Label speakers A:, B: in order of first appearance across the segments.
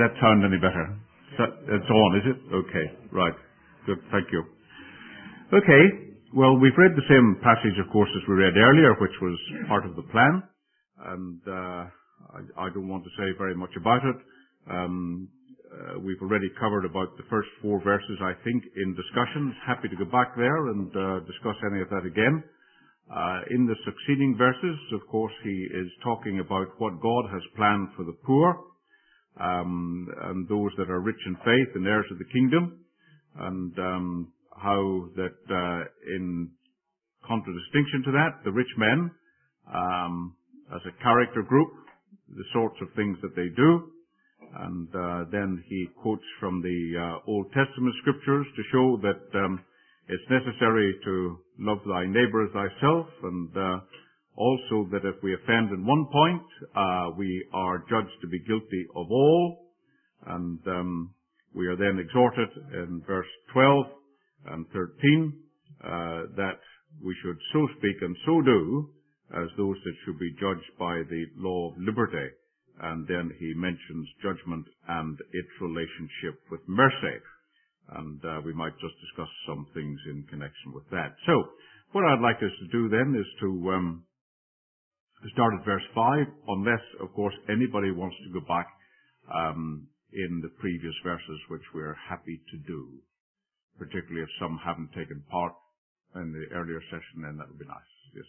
A: that sound any better? It's on, is it? Okay, right. Good, thank you. Okay, well, we've read the same passage, of course, as we read earlier, which was part of the plan, and I don't want to say very much about it. We've already covered about the first 4 verses, I think, in discussions. Happy to go back there and discuss any of that again. In the succeeding verses, of course, he is talking about what God has planned for the poor, and those that are rich in faith and heirs of the kingdom, and how that in contradistinction to that, the rich men, as a character group, the sorts of things that they do, and then he quotes from the Old Testament scriptures to show that it's necessary to love thy neighbor as thyself, and also that if we offend in one point, we are judged to be guilty of all. And we are then exhorted in verse 12 and 13 that we should so speak and so do as those that should be judged by the law of liberty. And then he mentions judgment and its relationship with mercy. And we might just discuss some things in connection with that. So, what I'd like us to do then is to start at verse 5, unless, of course, anybody wants to go back in the previous verses, which we're happy to do. Particularly if some haven't taken part in the earlier session, then that would be nice. Yes.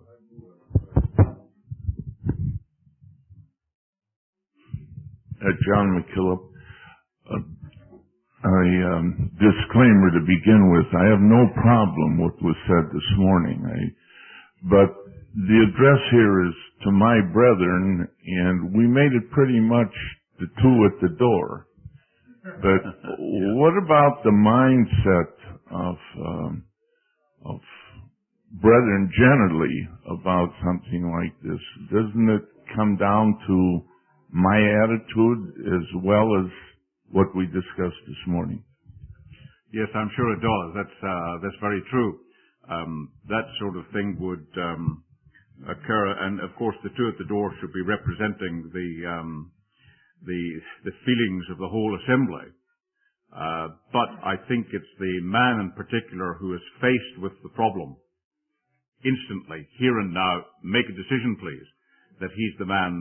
B: John McKillop. Disclaimer to begin with, I have no problem with what was said this morning. But the address here is to my brethren, and we made it pretty much the 2 at the door. But what about the mindset of brethren generally about something like this? Doesn't it come down to my attitude as well as what we discussed this morning?
A: Yes, I'm sure it does. That's very true. That sort of thing would occur, and of course the 2 at the door should be representing the feelings of the whole assembly. But I think it's the man in particular who is faced with the problem instantly, here and now. Make a decision, please. That he's the man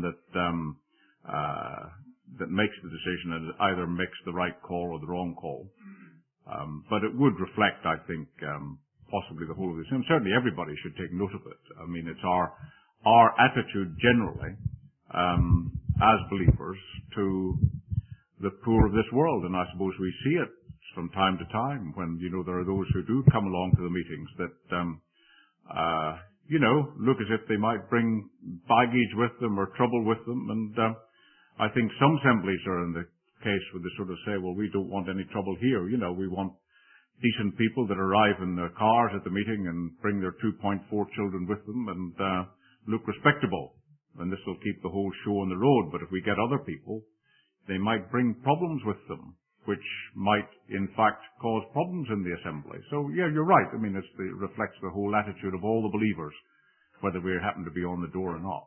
A: that makes the decision and either makes the right call or the wrong call. But it would reflect, I think, possibly the whole of this. And certainly everybody should take note of it. I mean, it's our attitude generally, as believers, to the poor of this world. And I suppose we see it from time to time when, there are those who do come along to the meetings that, look as if they might bring baggage with them or trouble with them. And I think some assemblies are in the case where they sort of say, well, we don't want any trouble here. We want decent people that arrive in their cars at the meeting and bring their 2.4 children with them and look respectable. And this will keep the whole show on the road. But if we get other people, they might bring problems with them, which might, in fact, cause problems in the assembly. So, yeah, you're right. I mean, it reflects the whole attitude of all the believers, whether we happen to be on the door or not.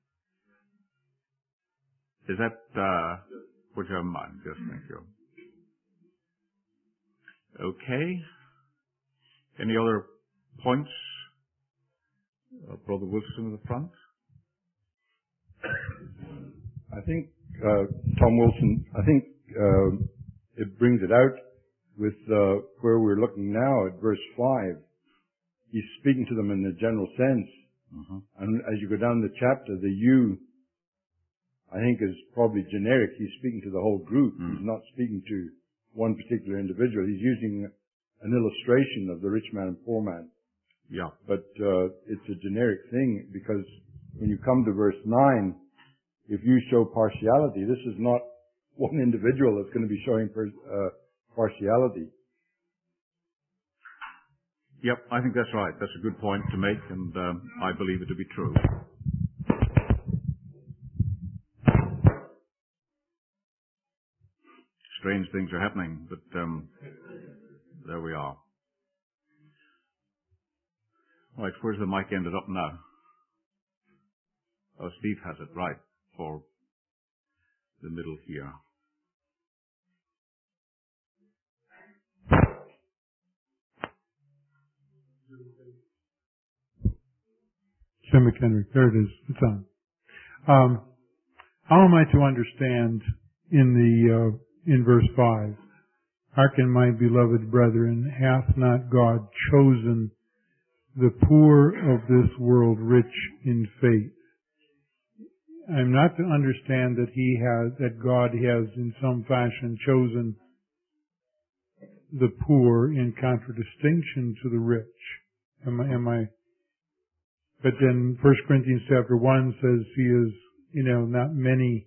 A: Is that what you have in mind? Yes, thank you. Okay. Any other points? Brother Wilson in the front.
C: I think, Tom Wilson, it brings it out with where we're looking now at verse 5. He's speaking to them in a general sense.
A: Mm-hmm.
C: And as you go down the chapter, the you, I think, is probably generic. He's speaking to the whole group.
A: Mm.
C: He's not speaking to one particular individual. He's using an illustration of the rich man and poor man.
A: Yeah.
C: But it's a generic thing, because when you come to verse 9, if you show partiality, this is not one individual that's going to be showing partiality.
A: Yep, I think that's right. That's a good point to make, and I believe it to be true. Strange things are happening, but there we are. Right, where's the mic ended up now? Oh, Steve has it, right, for the middle here.
D: Tim McHenry. There it is. It's on. How am I to understand in verse 5? Hearken, my beloved brethren, hath not God chosen the poor of this world rich in faith? I'm not to understand that God has in some fashion chosen the poor in contradistinction to the rich. Am I? But then 1 Corinthians chapter 1 says he is, not many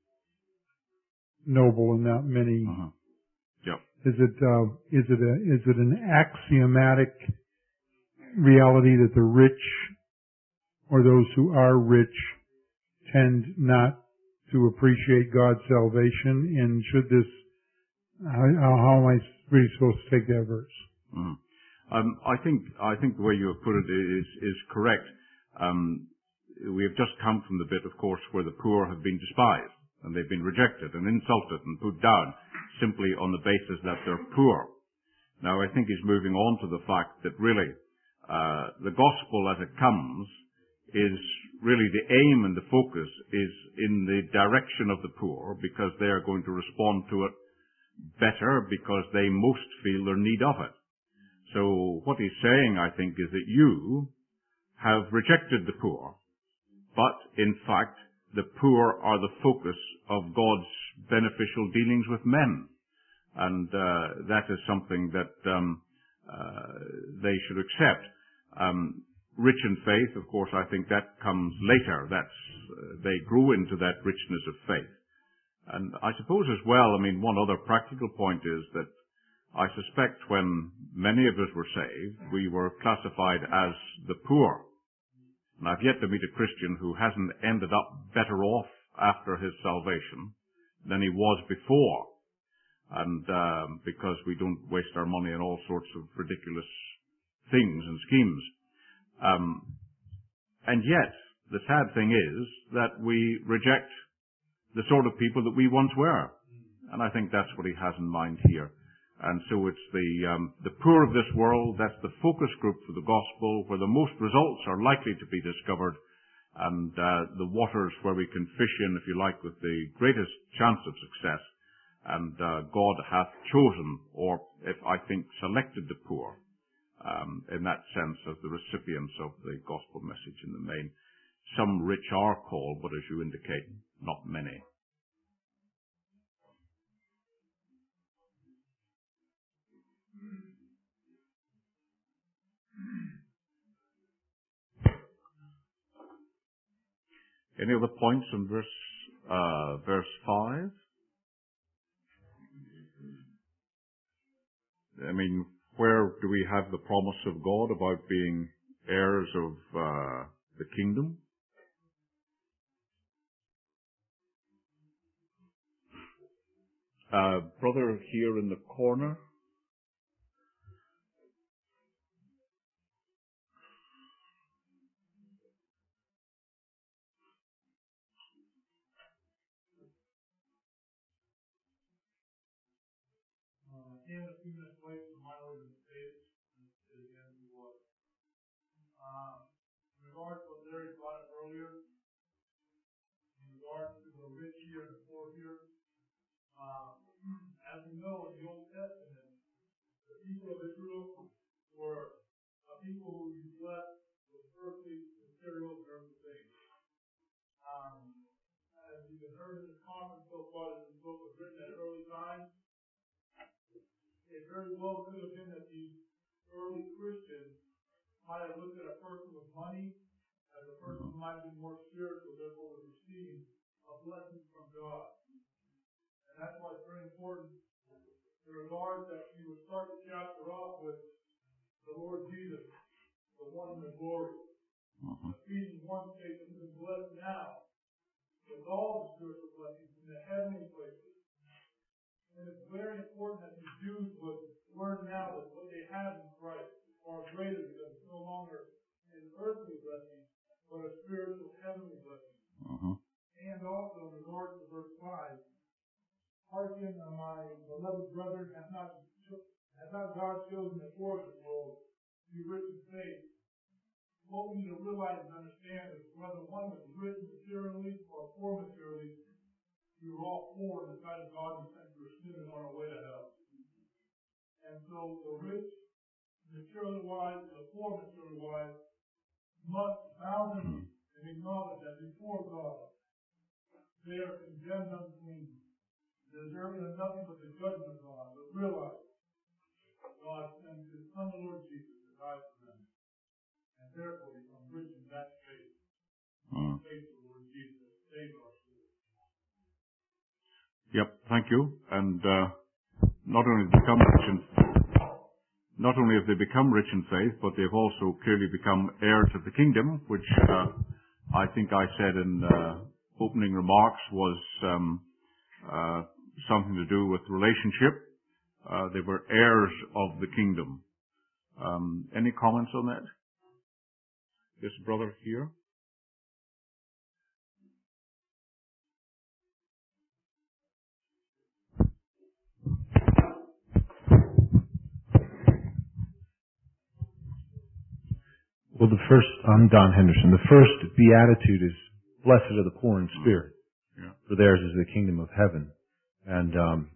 D: noble and not many.
A: Yep.
D: Is it an axiomatic reality that the rich or those who are rich tend not to appreciate God's salvation? And should this, how am I really supposed to take that verse?
A: Mm-hmm. I think the way you have put it is correct. We have just come from the bit, of course, where the poor have been despised and they've been rejected and insulted and put down simply on the basis that they're poor. Now, I think he's moving on to the fact that really the gospel as it comes is really the aim and the focus is in the direction of the poor, because they are going to respond to it better because they most feel their need of it. So what he's saying, I think, is that you have rejected the poor, but in fact the poor are the focus of God's beneficial dealings with men. And that is something that they should accept. Rich in faith, of course, I think that comes later. They grow into that richness of faith. And I suppose as well, one other practical point is that I suspect when many of us were saved, we were classified as the poor. And I've yet to meet a Christian who hasn't ended up better off after his salvation than he was before. And because we don't waste our money on all sorts of ridiculous things and schemes. And yet, the sad thing is that we reject the sort of people that we once were. And I think that's what he has in mind here. And so it's the poor of this world, that's the focus group for the gospel, where the most results are likely to be discovered, and the waters where we can fish in, if you like, with the greatest chance of success. And God hath chosen, or if I think selected the poor, in that sense, as the recipients of the gospel message in the main. Some rich are called, but as you indicate, not many. Any other points on verse 5? Where do we have the promise of God about being heirs of the kingdom? Brother here in the corner.
E: Came a few minutes late from my organization, and again he was. In regards to what Larry brought up earlier, in regards to the rich here and the poor here, as we know in the Old Testament, the people of Israel were a people who were blessed with earthly material and earthly things. As we've been heard in this conference so far, this book was written at early times. It very well could have been that these early Christians might have looked at a person with money as a person who might be more spiritual, therefore would receive a blessing from God. And that's why it's very important in regards that we would start the chapter off with the Lord Jesus, the one in the glory. Ephesians 1 states that we've been blessed now with all the spiritual blessings in the heavenly places. And it's very important that the Jews would learn now that what they have in Christ is far greater, because it's no longer an earthly blessing, but a spiritual heavenly blessing. And also in regards to verse 5, hearken, my beloved brethren, hath not God chosen the poor of this world be rich in faith. What we need to realize and understand is whether one is rich materially or poor materially, we were all poor in the sight of God and we're sinners on our way to hell. And so the rich, materially wise, and the poor, materially wise, must bow and acknowledge that before God, they are condemned unclean, deserving of nothing but the judgment of God. But realize God sent His Son, the Lord Jesus, to die for them, and therefore become rich in that faith. Faith of the Lord Jesus, save our souls.
A: Yep, thank you. And not only have they become rich in faith, but they've also clearly become heirs of the kingdom, which I think I said in opening remarks was something to do with relationship. They were heirs of the kingdom. Any comments on that? This brother here.
F: Well, I'm Don Henderson. The first beatitude is, blessed are the poor in spirit, for theirs is the kingdom of heaven. And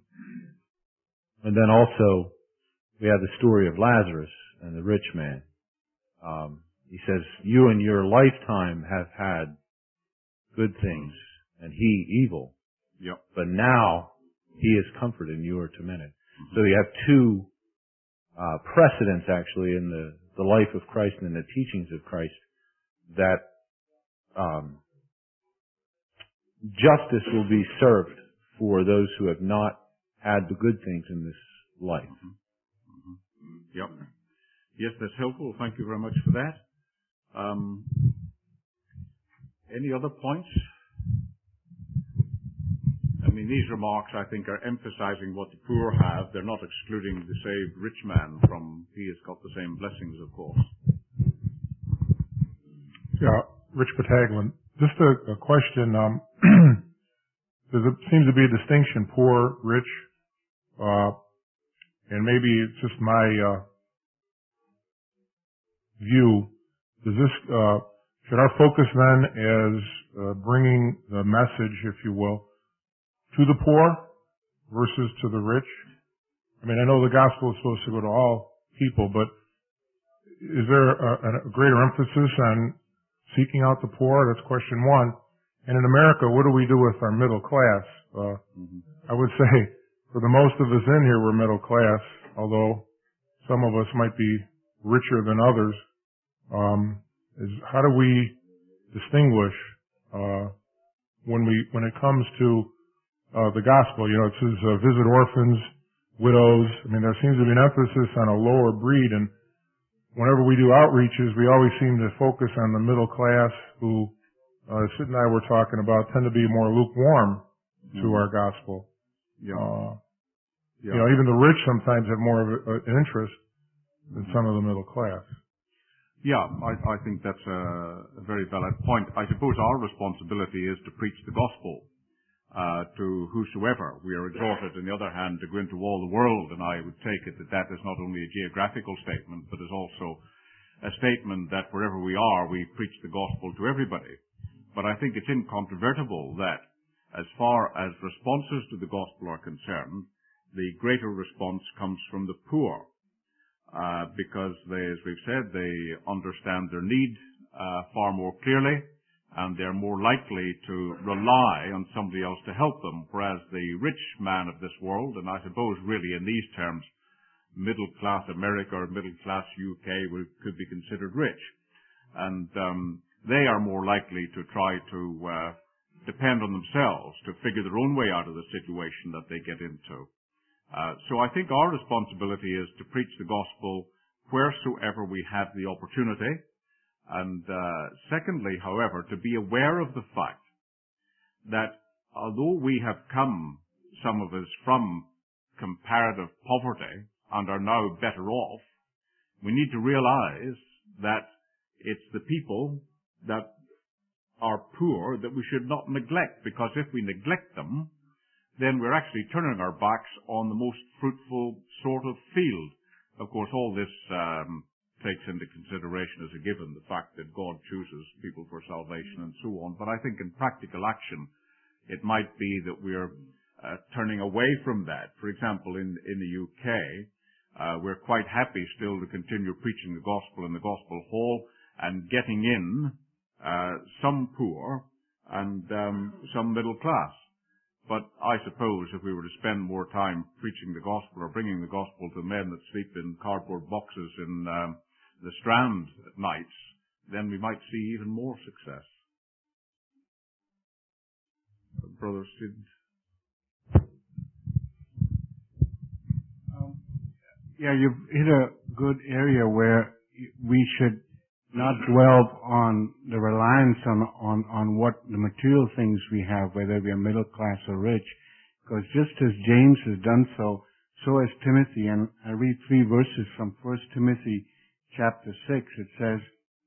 F: then also, we have the story of Lazarus and the rich man. He says, you in your lifetime have had good things, and he evil.
A: Yep.
F: But now, he is comforted and you are tormented. So you have two precedents, actually, in the life of Christ and in the teachings of Christ, that justice will be served for those who have not had the good things in this life.
A: Yep. Yes, that's helpful. Thank you very much for that. Any other points? I mean, these remarks, I think, are emphasizing what the poor have. They're not excluding the saved rich man from, he has got the same blessings, of course.
G: Yeah, Rich Pataglin. Just a question. There seems to be a distinction, poor, rich, and maybe it's just my view. Should our focus then as bringing the message, if you will, to the poor versus to the rich? I mean, I know the gospel is supposed to go to all people, but is there a greater emphasis on seeking out the poor? That's question one. And in America, what do we do with our middle class? I would say, for the most of us in here, we're middle class, although some of us might be richer than others. How do we distinguish when it comes to the gospel? You know, it says visit orphans, widows. I mean, there seems to be an emphasis on a lower breed, and whenever we do outreaches, we always seem to focus on the middle class who, Sid and I were talking about, tend to be more lukewarm to our gospel. You know, even the rich sometimes have more of an interest than some of the middle class.
A: Yeah, I think that's a very valid point. I suppose our responsibility is to preach the gospel to whosoever. We are exhorted, on the other hand, to go into all the world, and I would take it that that is not only a geographical statement, but is also a statement that wherever we are, we preach the gospel to everybody. But I think it's incontrovertible that as far as responses to the gospel are concerned, the greater response comes from the poor. Because they, as we've said, they understand their need far more clearly, and they're more likely to rely on somebody else to help them, whereas the rich man of this world, and I suppose really in these terms, middle class America or middle class UK could be considered rich. And they are more likely to try to depend on themselves to figure their own way out of the situation that they get into. So I think our responsibility is to preach the gospel wheresoever we have the opportunity. And secondly, however, to be aware of the fact that although we have come, some of us, from comparative poverty and are now better off, we need to realize that it's the people that are poor that we should not neglect, because if we neglect them, then we're actually turning our backs on the most fruitful sort of field. Of course, all this takes into consideration as a given the fact that God chooses people for salvation and so on. But I think in practical action, it might be that we're turning away from that. For example, in the UK, we're quite happy still to continue preaching the gospel in the gospel hall and getting in some poor and some middle class. But I suppose if we were to spend more time preaching the gospel or bringing the gospel to men that sleep in cardboard boxes in the Strand at nights, then we might see even more success. Brother Sid.
H: Yeah, you've hit a good area where we should not dwell on the reliance on what the material things we have, whether we are middle class or rich, because just as James has done so, so has Timothy. And I read 3 verses from 1 Timothy chapter 6. It says,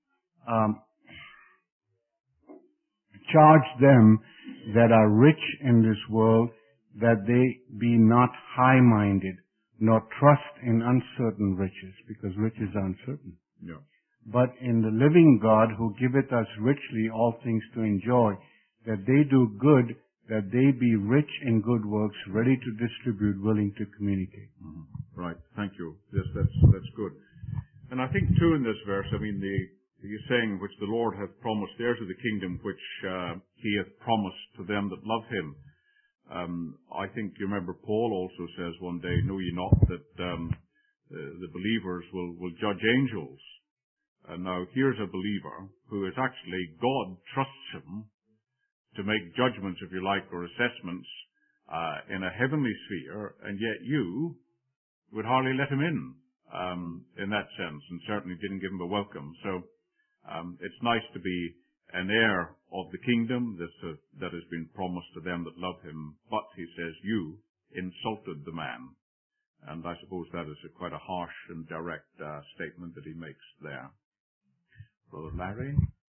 H: charge them that are rich in this world that they be not high-minded, nor trust in uncertain riches, because riches are uncertain.
A: Yeah.
H: But in the living God who giveth us richly all things to enjoy, that they do good, that they be rich in good works, ready to distribute, willing to communicate.
A: Mm-hmm. Right. Thank you. Yes, that's good. And I think too in this verse, I mean, the saying which the Lord hath promised heirs of the kingdom, which he hath promised to them that love him. I think you remember Paul also says one day, know ye not that the believers will judge angels. And now here's a believer who is actually, God trusts him to make judgments, if you like, or assessments in a heavenly sphere, and yet you would hardly let him in that sense, and certainly didn't give him a welcome. So it's nice to be an heir of the kingdom that has been promised to them that love him, but he says, you insulted the man. And I suppose that is quite a harsh and direct statement that he makes there. Brother Larry?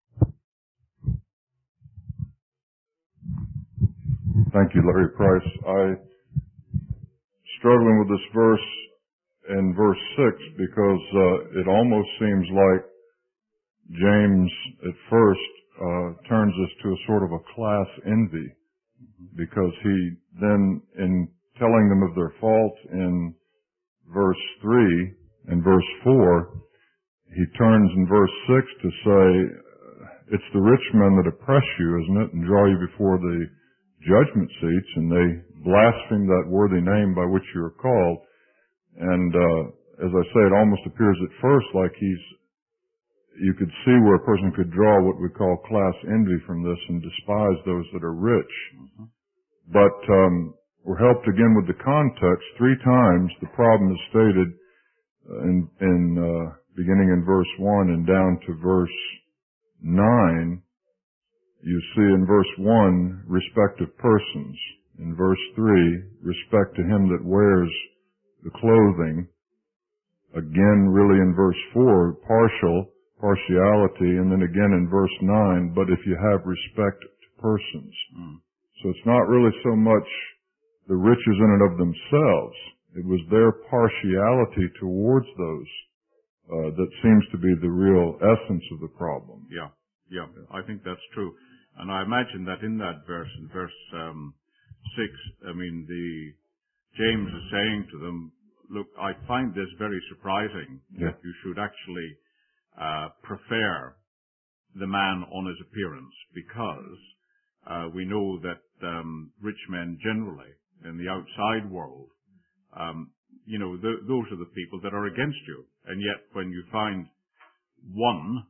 I: Thank you, Larry Price. Struggling with this verse in verse 6 because it almost seems like James at first turns us to a sort of a class envy, because he then, in telling them of their fault in verse 3 and verse 4, he turns in verse 6 to say, it's the rich men that oppress you, isn't it, and draw you before the judgment seats, and they blaspheme that worthy name by which you are called. And as I say, it almost appears at first like you could see where a person could draw what we call class envy from this and despise those that are rich. Mm-hmm. But we're helped again with the context. 3 times the problem is stated beginning in verse 1 and down to verse 9. You see in verse 1, respect of persons. In verse 3, respect to him that wears the clothing. Again, really in verse 4, partiality, and then again in verse 9, but if you have respect to persons. So it's not really so much the riches in and of themselves. It was their partiality towards those that seems to be the real essence of the problem.
A: Yeah, I think that's true. And I imagine that in that verse, in verse 6, I mean, James is saying to them, look, I find this very surprising that you should actually prefer the man on his appearance, because we know that rich men generally in the outside world, those are the people that are against you. And yet when you find one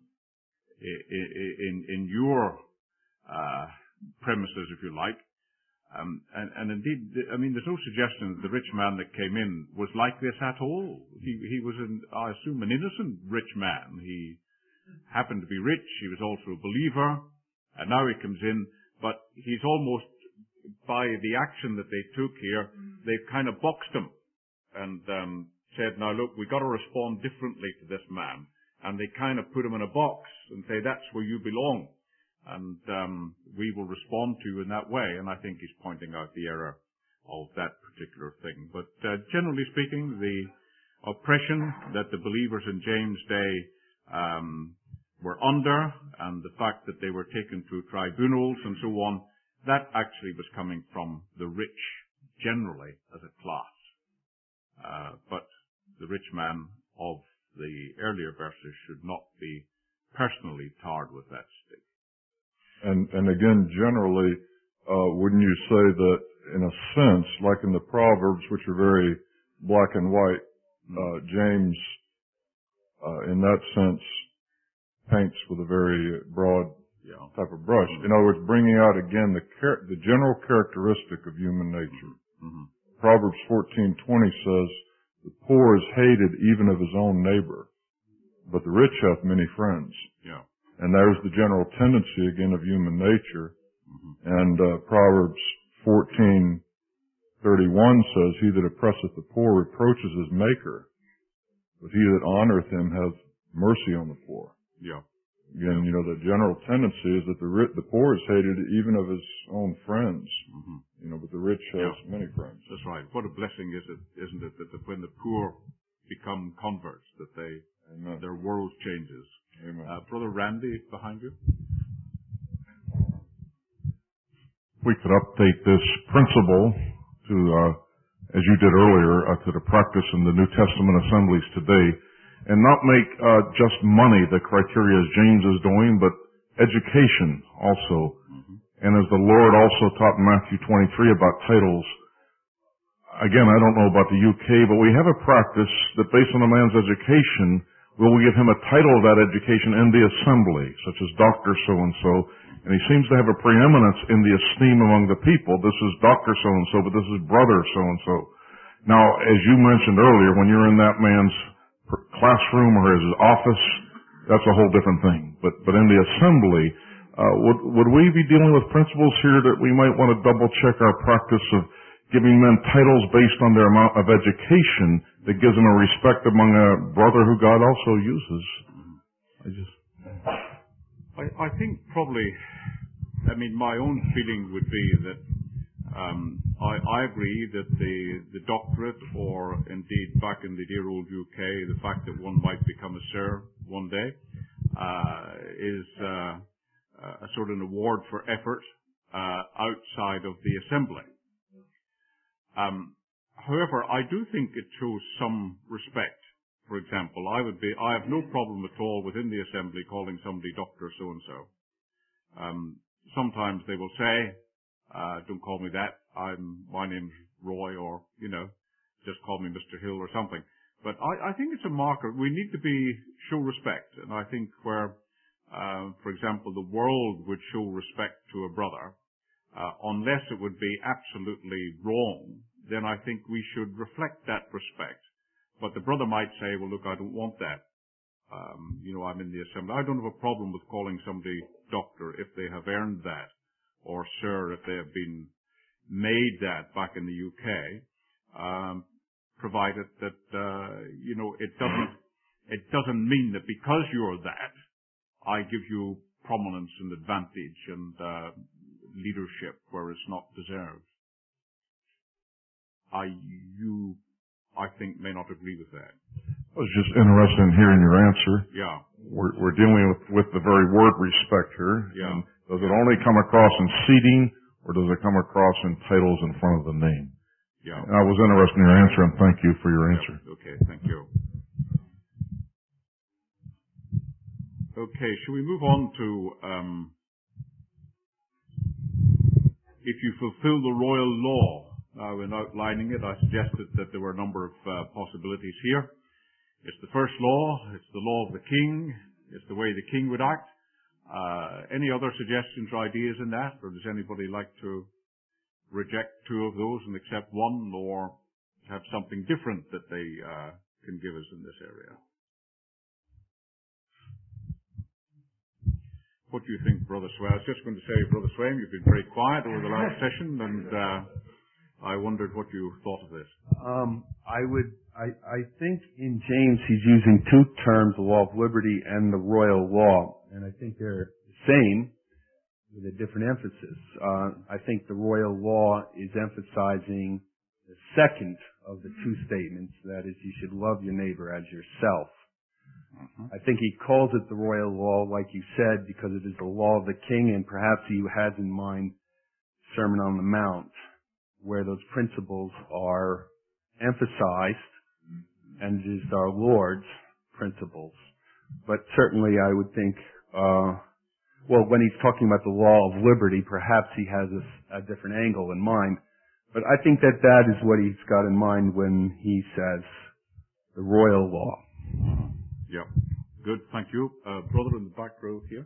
A: in your premises, if you like, and indeed, I mean, there's no suggestion that the rich man that came in was like this at all. He was, I assume, an innocent rich man. He happened to be rich. He was also a believer, and now he comes in, but he's almost, by the action that they took here, they've kind of boxed him and said, now look, we've got to respond differently to this man. And they kind of put him in a box and say, that's where you belong. And we will respond to you in that way. And I think he's pointing out the error of that particular thing. But generally speaking, oppression that the believers in James' day were under, and the fact that they were taken through tribunals and so on, that actually was coming from the rich generally as a class. But the rich man of the earlier verses should not be personally tarred with that stick.
I: And again, generally, wouldn't you say that in a sense, like in the Proverbs, which are very black and white, James, in that sense, paints with a very broad type of brush. In other words, bringing out again the general characteristic of human nature. Proverbs 14:20 says, "The poor is hated even of his own neighbor, but the rich hath many friends." And there's the general tendency again of human nature. And Proverbs 14:31 says, "He that oppresseth the poor reproaches his maker, but he that honoreth him hath mercy on the poor." Again, the general tendency is that the poor is hated even of his own friends. But the rich has many friends.
A: That's right. What a blessing isn't it, that when the poor become converts, that their world changes.
I: Amen.
A: Brother Randy, behind you.
G: We could update this principle to, as you did earlier, to the practice in the New Testament assemblies today, and not make just money the criteria as James is doing, but education also. And as the Lord also taught in Matthew 23 about titles, again, I don't know about the UK, but we have a practice that based on a man's education, will we give him a title of that education in the assembly, such as Dr. So-and-so, and he seems to have a preeminence in the esteem among the people. This is Dr. So-and-so, but this is Brother So-and-so. Now, as you mentioned earlier, when you're in that man's classroom or his office, that's a whole different thing. But in the assembly, would we be dealing with principles here that we might want to double check our practice of giving men titles based on their amount of education that gives them a respect among a brother who God also uses?
A: I think probably, my own feeling would be that I agree that the doctorate, or indeed back in the dear old UK, the fact that one might become a sir one day, is a sort of an award for effort outside of the assembly. However, I do think it shows some respect. For example, I have no problem at all within the assembly calling somebody Dr. So-and-so. Sometimes they will say, don't call me that, my name's Roy, or, just call me Mr. Hill or something. But I think it's a marker. We need to show respect. And I think where, for example, the world would show respect to a brother, unless it would be absolutely wrong, then I think we should reflect that respect. But the brother might say, well, look, I don't want that. I'm in the assembly. I don't have a problem with calling somebody doctor if they have earned that, or sir if they have been made that back in the UK, provided that, it doesn't mean that because you're that, I give you prominence and advantage and leadership where it's not deserved. You, I think, may not agree with that.
G: I was just interested in hearing your answer.
A: Yeah.
G: We're dealing with the very word respect here.
A: Yeah.
G: And does it only come across in seating, or does it come across in titles in front of the name?
A: Yeah.
G: And I was interested in your answer, and thank you for your answer.
A: Okay, thank you. Okay, shall we move on to if you fulfill the royal law? Now, in outlining it, I suggested that there were a number of possibilities here. It's the first law, it's the law of the king, it's the way the king would act. Any other suggestions or ideas in that, or does anybody like to reject two of those and accept one, or have something different that they can give us in this area? What do you think, Brother Swaim? I was just going to say, Brother Swaim, you've been very quiet over the last session, and I wondered what you thought of this.
J: I think in James he's using two terms, the law of liberty and the royal law, and I think they're the same with a different emphasis. I think the royal law is emphasizing the second of the two statements. That is, you should love your neighbor as yourself. I think he calls it the royal law, like you said, because it is the law of the king, and perhaps he has in mind Sermon on the Mount, where those principles are emphasized, and it is our Lord's principles. But certainly I would think, when he's talking about the law of liberty, perhaps he has a different angle in mind. But I think that is what he's got in mind when he says the royal law.
A: Yeah. Good. Thank you. Brother in the back row here.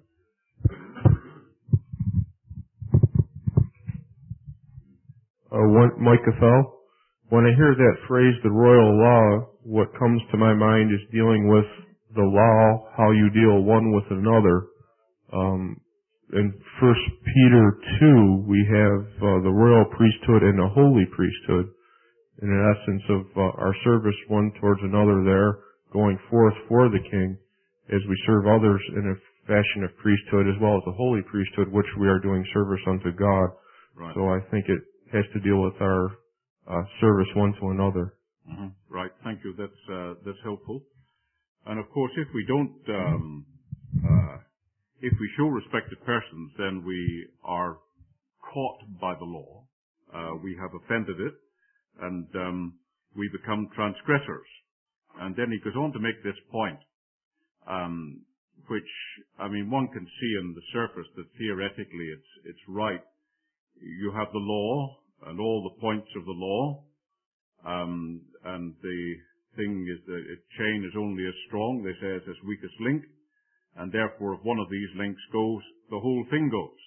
K: Mike Cathell. When I hear that phrase, the royal law, what comes to my mind is dealing with the law, how you deal one with another. In 1 Peter 2, we have the royal priesthood and the holy priesthood, in an essence of our service one towards another there, going forth for the king, as we serve others in a fashion of priesthood, as well as the holy priesthood, which we are doing service unto God.
A: Right.
K: So I think it has to deal with our service one to another.
A: Mm-hmm. Right. Thank you. That's helpful. And of course, if we don't, if we show respect to persons, then we are caught by the law. We have offended it, and we become transgressors. And then he goes on to make this point, which, I mean, one can see on the surface that theoretically it's right. You have the law and all the points of the law, and the thing is that a chain is only as strong, they say, as its weakest link, and therefore if one of these links goes, the whole thing goes.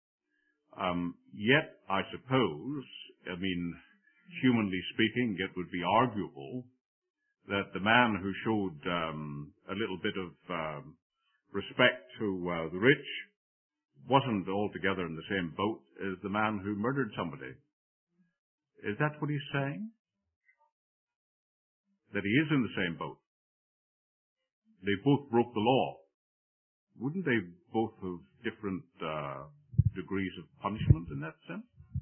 A: Yet, I suppose, I mean, humanly speaking, it would be arguable that the man who showed a little bit of respect to the rich wasn't altogether in the same boat as the man who murdered somebody. Is that what he's saying? That he is in the same boat. They both broke the law. Wouldn't they both have different degrees of punishment in that sense?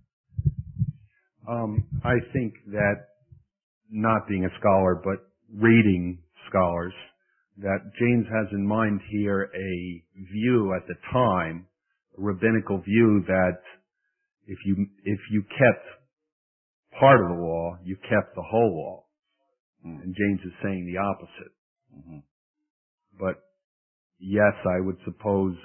J: I think that, not being a scholar, but reading scholars, that James has in mind here a view at the time, a rabbinical view, that if you kept part of the law, you kept the whole law. And James is saying the opposite. Mm-hmm. But yes, I would suppose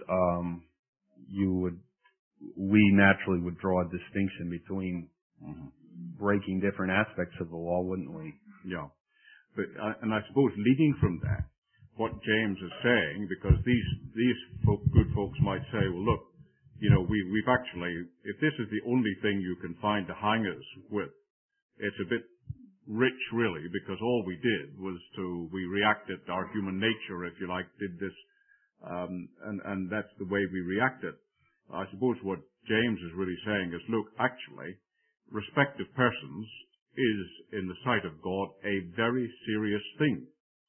J: we naturally would draw a distinction between breaking different aspects of the law, wouldn't we?
A: Yeah. But and I suppose leading from that, what James is saying, because these good folks might say, well, look, you know, we've actually, if this is the only thing you can find to hang us with, it's a bit rich, really, because all we did was we reacted, our human nature, if you like, did this, and that's the way we reacted. I suppose what James is really saying is, look, actually, respect of persons is, in the sight of God, a very serious thing.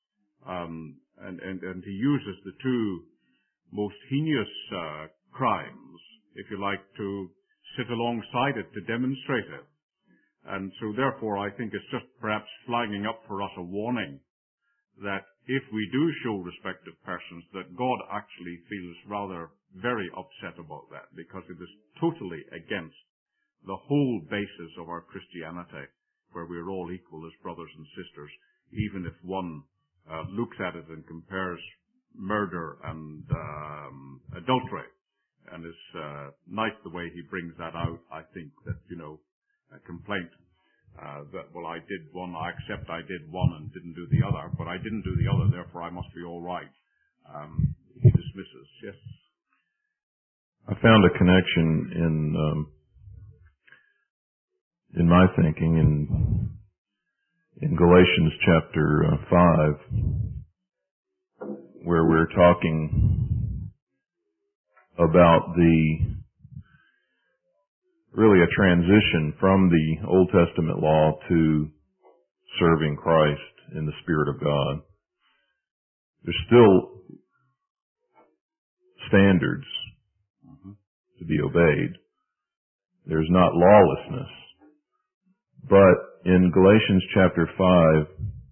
A: And he uses the two most heinous crimes, if you like, to sit alongside it, to demonstrate it. And so therefore I think it's just perhaps flagging up for us a warning that if we do show respect of persons, that God actually feels rather very upset about that, because it is totally against the whole basis of our Christianity, where we're all equal as brothers and sisters, even if one looks at it and compares murder and adultery. And it's nice the way he brings that out. I think that, you know, a complaint that, well, I did one, I accept I did one and didn't do the other, but I didn't do the other, therefore I must be all right. He dismisses. Yes?
I: I found a connection in my thinking in Galatians chapter 5, where we're talking about really a transition from the Old Testament law to serving Christ in the Spirit of God. There's still standards to be obeyed. There's not lawlessness,
B: But in Galatians chapter 5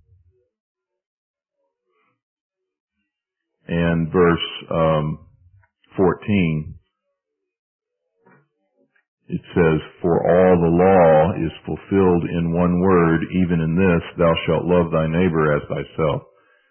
B: and verse 14, it says, "For all the law is fulfilled in one word, even in this, thou shalt love thy neighbor as thyself."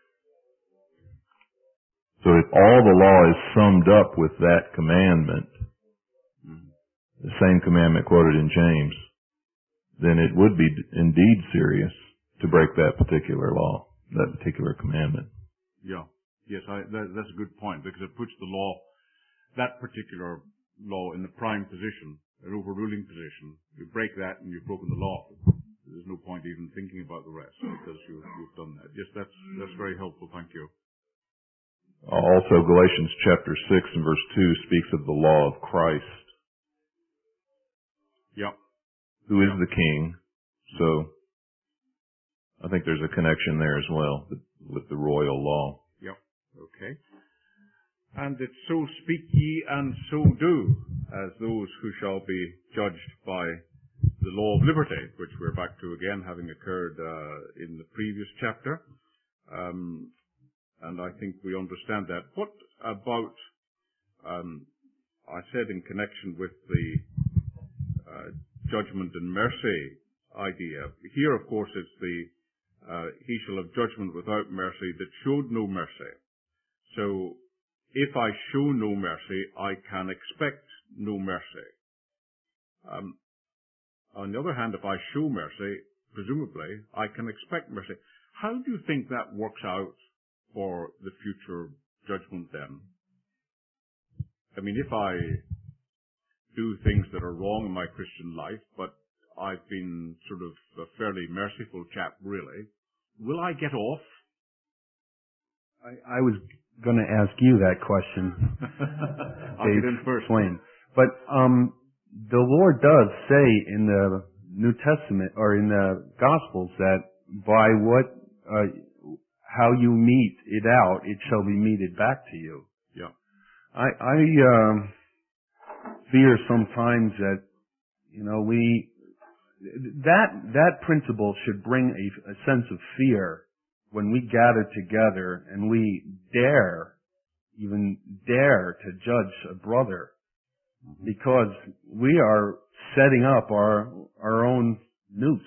B: So if all the law is summed up with that commandment, the same commandment quoted in James, then it would be indeed serious to break that particular law, that particular commandment.
A: Yeah. Yes, that's a good point, because it puts the law, that particular law, in the prime position, an overruling position. You break that and you've broken the law. There's no point even thinking about the rest, because you've done that. Yes, that's very helpful. Thank you.
B: Also, Galatians chapter 6 and verse 2 speaks of the law of Christ.
A: Yeah.
B: Who is the king. So, I think there's a connection there as well with the royal law.
A: Yep. Okay. "And it so speak ye and so do, as those who shall be judged by the law of liberty," which we're back to again, having occurred in the previous chapter. And I think we understand that. What about, I said in connection with the judgment and mercy idea. Here, of course, it's the he shall have judgment without mercy that showed no mercy. So, if I show no mercy, I can expect no mercy. On the other hand, if I show mercy, presumably, I can expect mercy. How do you think that works out for the future judgment then? I mean, if I do things that are wrong in my Christian life, but I've been sort of a fairly merciful chap, really, will I get off?
J: I was going to ask you that question.
A: I'll get in first.
J: But the Lord does say in the New Testament, or in the Gospels, that by how you mete it out, it shall be meted back to you.
A: Yeah.
J: I fear sometimes that, that principle should bring a sense of fear when we gather together and we even dare to judge a brother, because we are setting up our own noose.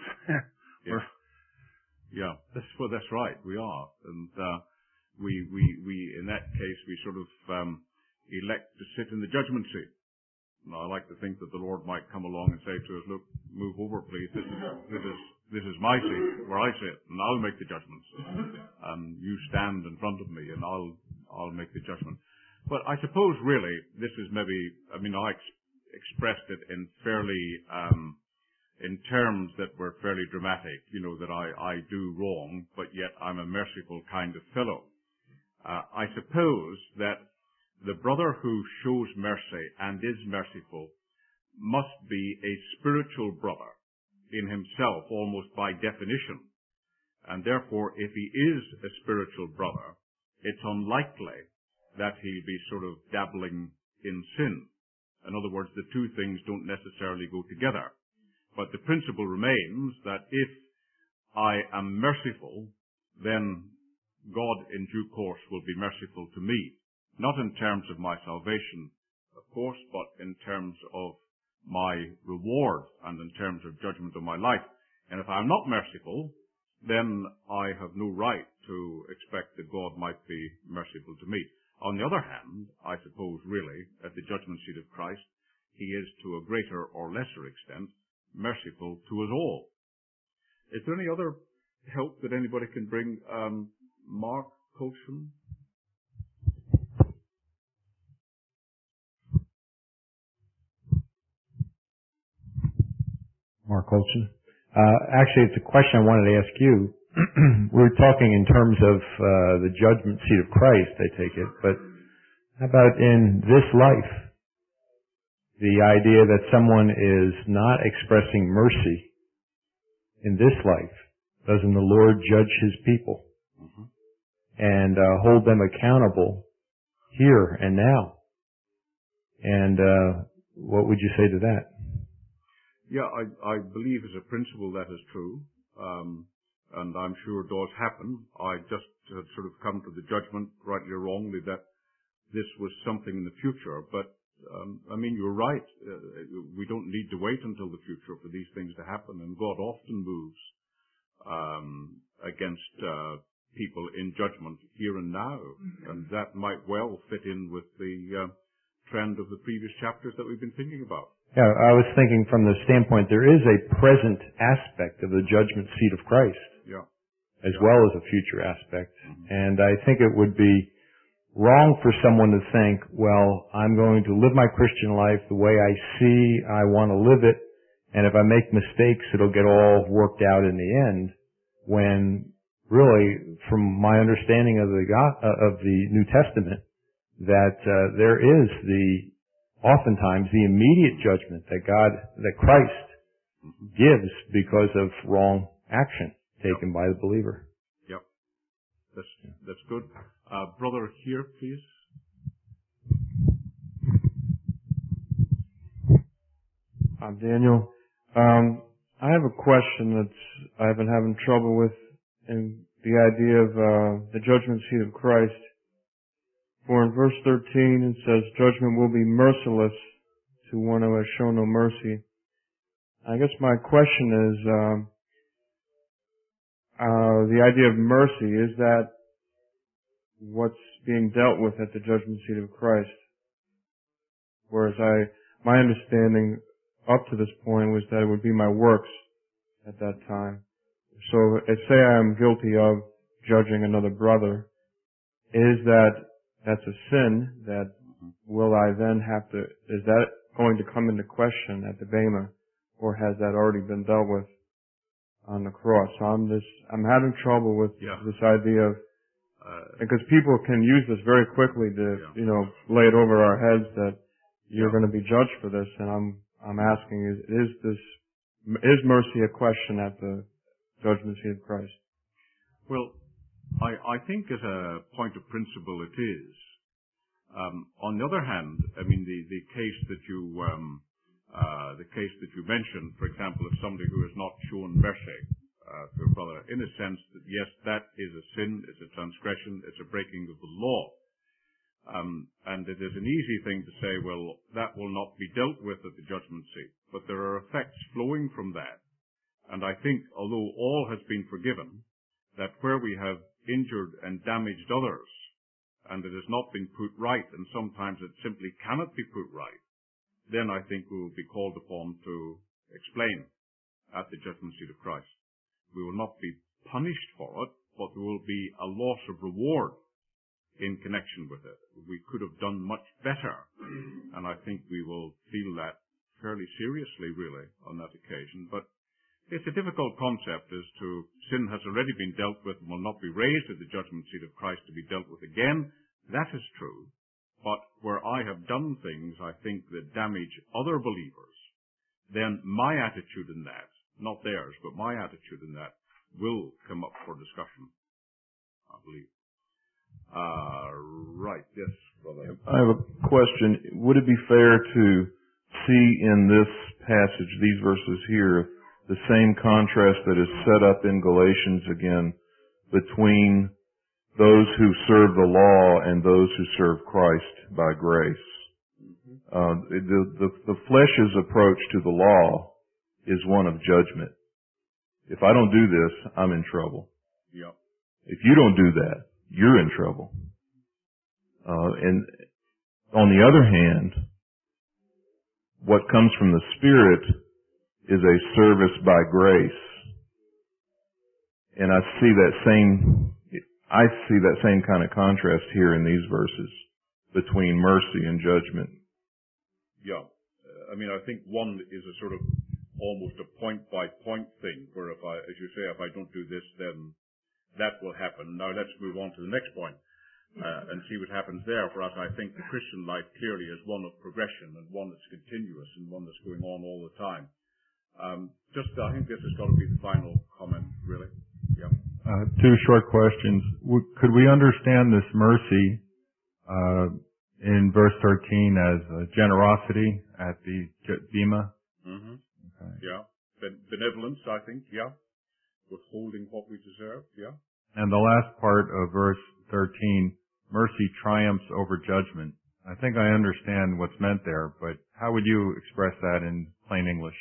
A: Yeah, that's right. We are, and we in that case we sort of elect to sit in the judgment seat. Now, I like to think that the Lord might come along and say to us, "Look, move over, please. This is my seat where I sit, and I'll make the judgments. You stand in front of me, and I'll make the judgment." But I suppose really this is maybe, I expressed it in fairly in terms that were fairly dramatic, that I do wrong, but yet I'm a merciful kind of fellow. I suppose that the brother who shows mercy and is merciful must be a spiritual brother in himself, almost by definition. And therefore, if he is a spiritual brother, it's unlikely that he'll be sort of dabbling in sin. In other words, the two things don't necessarily go together. But the principle remains that if I am merciful, then God in due course will be merciful to me. Not in terms of my salvation, of course, but in terms of my reward and in terms of judgment of my life. And if I'm not merciful, then I have no right to expect that God might be merciful to me. On the other hand, I suppose really, at the judgment seat of Christ, he is to a greater or lesser extent merciful to us all. Is there any other help that anybody can bring? Mark Colson?
L: Mark Colson. Actually, it's a question I wanted to ask you. We're talking in terms of the judgment seat of Christ, I take it, but how about in this life? The idea that someone is not expressing mercy in this life. Doesn't the Lord judge His people and hold them accountable here and now? And what would you say to that?
A: Yeah, I believe as a principle that is true, and I'm sure it does happen. I just had sort of come to the judgment, rightly or wrongly, that this was something in the future. But I mean, you're right. We don't need to wait until the future for these things to happen, and God often moves against people in judgment here and now, and that might well fit in with the trend of the previous chapters that we've been thinking about.
L: Yeah, I was thinking from the standpoint there is a present aspect of the judgment seat of Christ, as well as a future aspect, and I think it would be wrong for someone to think, well, I'm going to live my Christian life the way I see I want to live it, and if I make mistakes, it'll get all worked out in the end, when really, from my understanding of the New Testament, that there is oftentimes the immediate judgment that Christ gives because of wrong action taken by the believer.
A: Yep. That's good. Brother here, please.
K: I'm Daniel. I have a question that I've been having trouble with, in the idea of the judgment seat of Christ. For in verse 13 it says, judgment will be merciless to one who has shown no mercy. I guess my question is, the idea of mercy, is that what's being dealt with at the judgment seat of Christ? Whereas my understanding up to this point was that it would be my works at that time. So say I am guilty of judging another brother, that's a sin, that will I then have to, is that going to come into question at the Bema, or has that already been dealt with on the cross? So I'm having trouble with this idea of, because people can use this very quickly to, lay it over our heads that you're going to be judged for this, and I'm asking, is mercy a question at the judgment seat of Christ?
A: Well, I think as a point of principle it is. On the other hand, I mean, the case that you mentioned, for example, of somebody who has not shown mercy to a brother, in a sense that yes, that is a sin, it's a transgression, it's a breaking of the law. And it is an easy thing to say, well, that will not be dealt with at the judgment seat. But there are effects flowing from that. And I think, although all has been forgiven, that where we have injured and damaged others, and it has not been put right, and sometimes it simply cannot be put right, then I think we will be called upon to explain at the judgment seat of Christ. We will not be punished for it, but there will be a loss of reward in connection with it. We could have done much better, and I think we will feel that fairly seriously, really, on that occasion. But it's a difficult concept as to sin has already been dealt with and will not be raised at the judgment seat of Christ to be dealt with again. That is true. But where I have done things, I think, that damage other believers, then my attitude in that, not theirs, but my attitude in that, will come up for discussion, I believe. Right, yes, brother.
I: I have a question. Would it be fair to see in this passage, these verses here, the same contrast that is set up in Galatians again between those who serve the law and those who serve Christ by grace? The flesh's approach to the law is one of judgment. If I don't do this, I'm in trouble.
A: Yep.
I: If you don't do that, you're in trouble. And on the other hand, what comes from the Spirit is a service by grace. And I see that same kind of contrast here in these verses between mercy and judgment.
A: Yeah. I mean, I think one is a sort of almost a point-by-point thing, where if I, as you say, if I don't do this, then that will happen. Now let's move on to the next point and see what happens there. Whereas I think the Christian life clearly is one of progression and one that's continuous and one that's going on all the time. I think this has got to be the final comment, really. Yeah.
M: Two short questions. Could we understand this mercy in verse 13 as generosity at the Bema?
A: Mm-hmm.
M: Okay.
A: Yeah. Benevolence, I think, yeah. Withholding what we deserve, yeah.
M: And the last part of verse 13, mercy triumphs over judgment. I think I understand what's meant there, but how would you express that in plain English?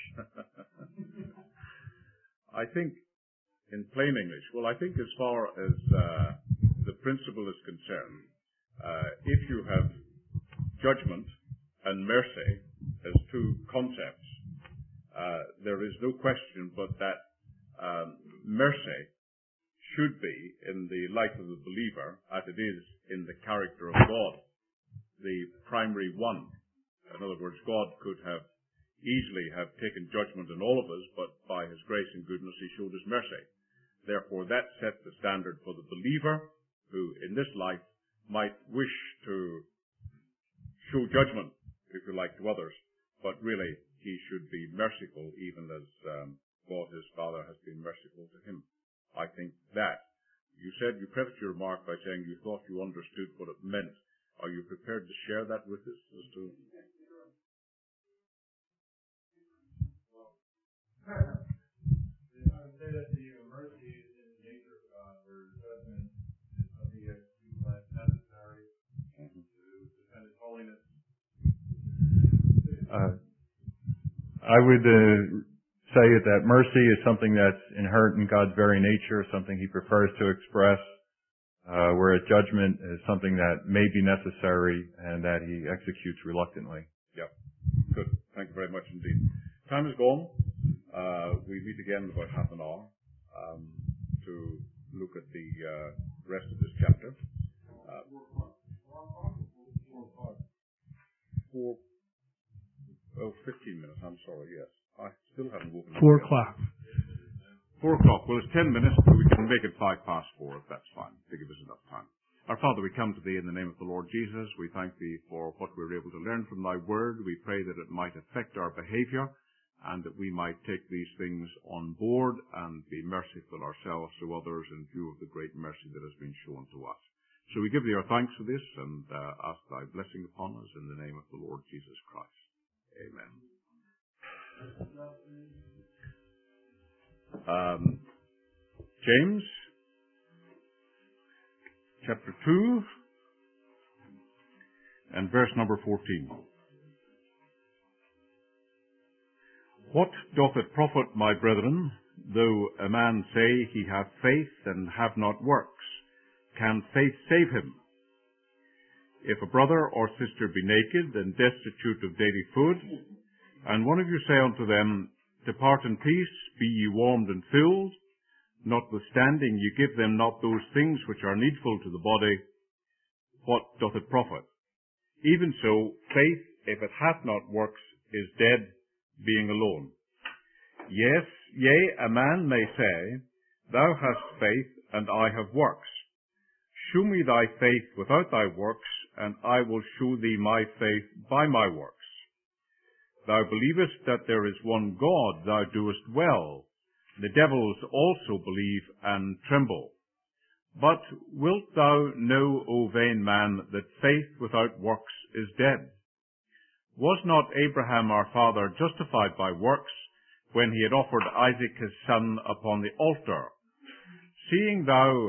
A: I think in plain English, well, I think as far as the principle is concerned, if you have judgment and mercy as two concepts, there is no question but that mercy should be, in the life of the believer, as it is in the character of God, the primary one. In other words, God could have easily have taken judgment on all of us, but by His grace and goodness He showed us mercy. Therefore, that sets the standard for the believer who, in this life, might wish to show judgment, if you like, to others, but really he should be merciful, even as God, His Father, has been merciful to him. I think that. You said, you prefaced your remark by saying you thought you understood what it meant. Are you prepared to share that with us as to...
L: I would say that the mercy is in the nature of God, where judgment is something that we find necessary to defend His holiness.
M: I would say that mercy is something that's inherent in God's very nature, something He prefers to express, whereas judgment is something that may be necessary and that He executes reluctantly.
A: Yep. Good. Thank you very much indeed. Time is gone. We meet again in about half an hour to look at the rest of this chapter. 15 minutes, I'm sorry, yes. I still haven't woken up.
D: 4 o'clock.
A: 4 o'clock. Well, it's 10 minutes, but we can make it 4:05, if that's fine, to give us enough time. Our Father, we come to Thee in the name of the Lord Jesus. We thank Thee for what we were able to learn from Thy Word. We pray that it might affect our behavior and that we might take these things on board and be merciful ourselves to others in view of the great mercy that has been shown to us. So we give Thee our thanks for this and ask Thy blessing upon us in the name of the Lord Jesus Christ. Amen. James, chapter 2, and verse number 14. What doth it profit, my brethren, though a man say he hath faith and have not works? Can faith save him? If a brother or sister be naked and destitute of daily food, and one of you say unto them, Depart in peace, be ye warmed and filled, notwithstanding ye give them not those things which are needful to the body, what doth it profit? Even so, faith, if it hath not works, is dead, being alone. Yes, yea, a man may say, Thou hast faith, and I have works. Shew me thy faith without thy works, and I will shew thee my faith by my works. Thou believest that there is one God, thou doest well. The devils also believe and tremble. But wilt thou know, O vain man, that faith without works is dead? Was not Abraham our father justified by works when he had offered Isaac his son upon the altar? Seest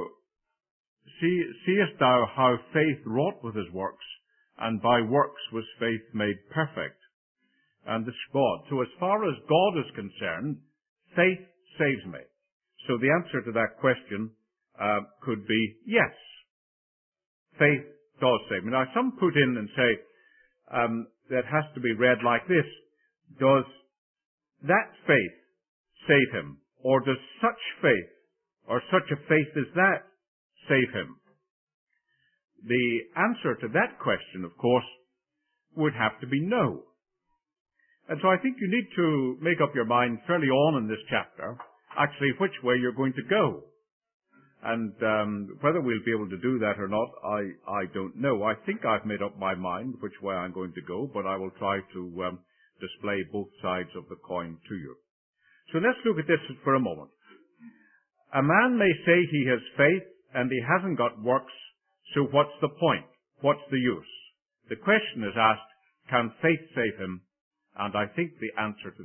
A: thou how faith wrought with his works, and by works was faith made perfect? And this God. So as far as God is concerned, faith saves me. So the answer to that question could be yes. Faith does save me. Now some put in and say that has to be read like this. Does that faith save him? Or does such faith, or such a faith as that, save him? The answer to that question, of course, would have to be no. And so I think you need to make up your mind fairly on in this chapter, actually which way you're going to go. And whether we'll be able to do that or not, I don't know. I think I've made up my mind which way I'm going to go, but I will try to display both sides of the coin to you. So let's look at this for a moment. A man may say he has faith and he hasn't got works, so what's the point? What's the use? The question is asked, can faith save him? And I think the answer to that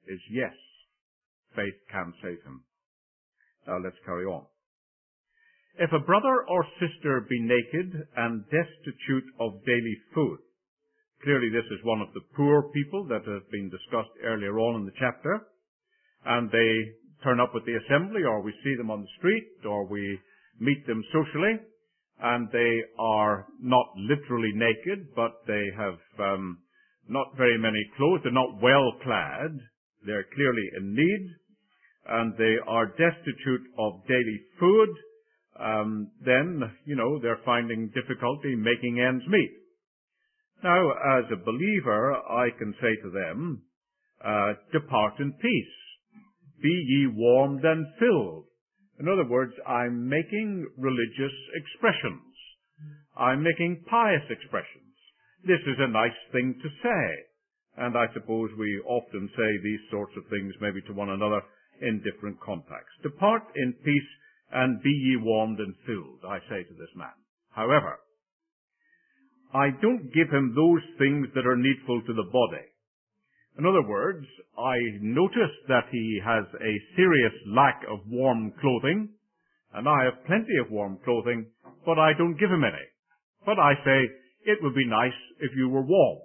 A: is yes. Faith can save him. Now let's carry on. If a brother or sister be naked and destitute of daily food. Clearly this is one of the poor people that has been discussed earlier on in the chapter. And they turn up at the assembly, or we see them on the street, or we meet them socially, and they are not literally naked, but they have not very many clothes. They're not well clad. They're clearly in need, and they are destitute of daily food. Then, they're finding difficulty making ends meet. Now, as a believer, I can say to them, depart in peace. Be ye warmed and filled. In other words, I'm making religious expressions. I'm making pious expressions. This is a nice thing to say. And I suppose we often say these sorts of things maybe to one another in different contexts. Depart in peace and be ye warmed and filled, I say to this man. However, I don't give him those things that are needful to the body. In other words, I notice that he has a serious lack of warm clothing, and I have plenty of warm clothing, but I don't give him any. But I say, it would be nice if you were warm.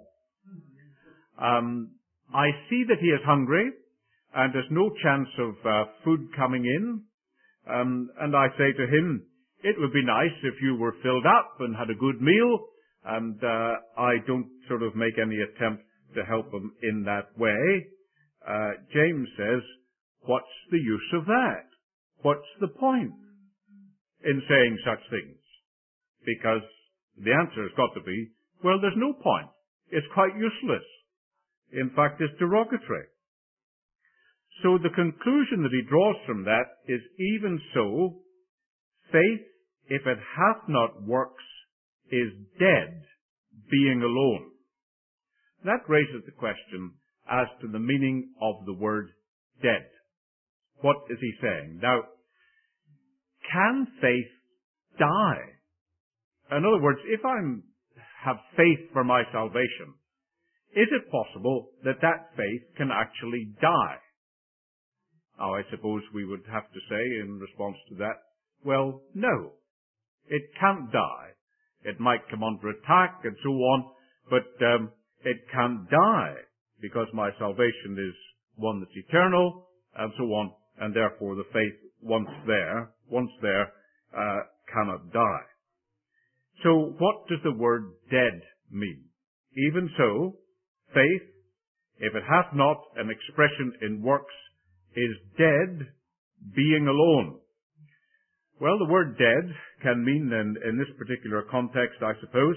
A: I see that he is hungry, and there's no chance of food coming in, and I say to him, it would be nice if you were filled up and had a good meal, and I don't sort of make any attempt to help him in that way. James says, what's the use of that? What's the point in saying such things? Because the answer has got to be, well, there's no point. It's quite useless. In fact, it's derogatory. So the conclusion that he draws from that is, even so, faith, if it hath not works, is dead, being alone. That raises the question as to the meaning of the word dead. What is he saying? Now, can faith die? In other words, if I have faith for my salvation, is it possible that that faith can actually die? Now, I suppose we would have to say in response to that, well, no, it can't die. It might come under attack and so on, but it can't die because my salvation is one that's eternal and so on, and therefore the faith once there, cannot die. So what does the word dead mean? Even so, faith, if it hath not an expression in works, is dead, being alone. Well, the word dead can mean, in this particular context, I suppose,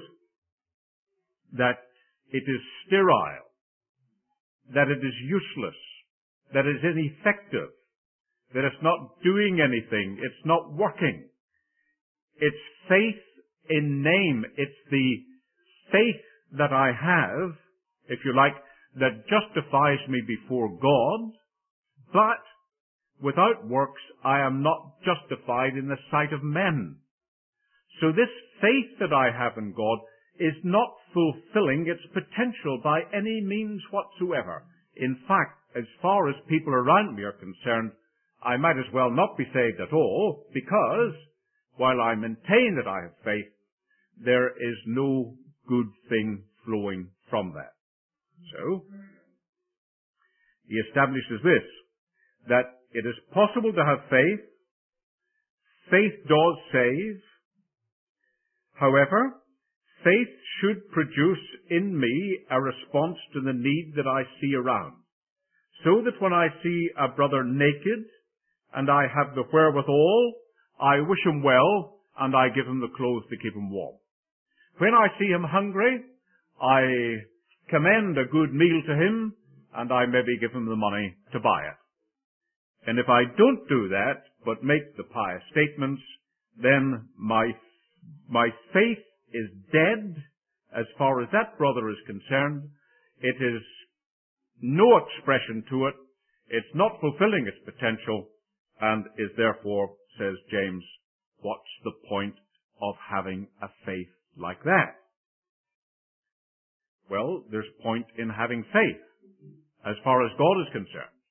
A: that it is sterile, that it is useless, that it is ineffective, that it's not doing anything, it's not working. It's faith in name. It's the faith that I have, if you like, that justifies me before God, but without works I am not justified in the sight of men. So this faith that I have in God is not fulfilling its potential by any means whatsoever. In fact, as far as people around me are concerned, I might as well not be saved at all, because while I maintain that I have faith, there is no good thing flowing from that. So, he establishes this, that it is possible to have faith. Faith does save. However, faith should produce in me a response to the need that I see around. So that when I see a brother naked, and I have the wherewithal, I wish him well, and I give him the clothes to keep him warm. When I see him hungry, I commend a good meal to him, and I maybe give him the money to buy it. And if I don't do that, but make the pious statements, then my faith is dead as far as that brother is concerned. It is no expression to it. It's not fulfilling its potential, and is therefore, says James, what's the point of having a faith like that? Well, there's point in having faith as far as God is concerned.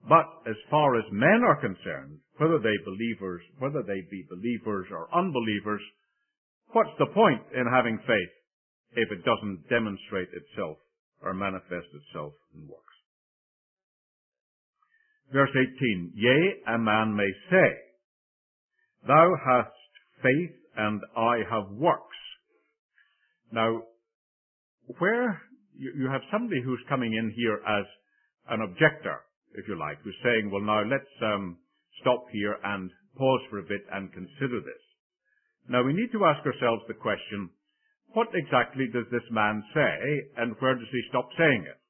A: But as far as men are concerned, whether they be believers or unbelievers, what's the point in having faith if it doesn't demonstrate itself or manifest itself in works? Verse 18, yea, a man may say, thou hast faith and I have works. Now, where you have somebody who's coming in here as an objector, if you like, who's saying, well, now let's stop here and pause for a bit and consider this. Now, we need to ask ourselves the question, what exactly does this man say, and where does he stop saying it?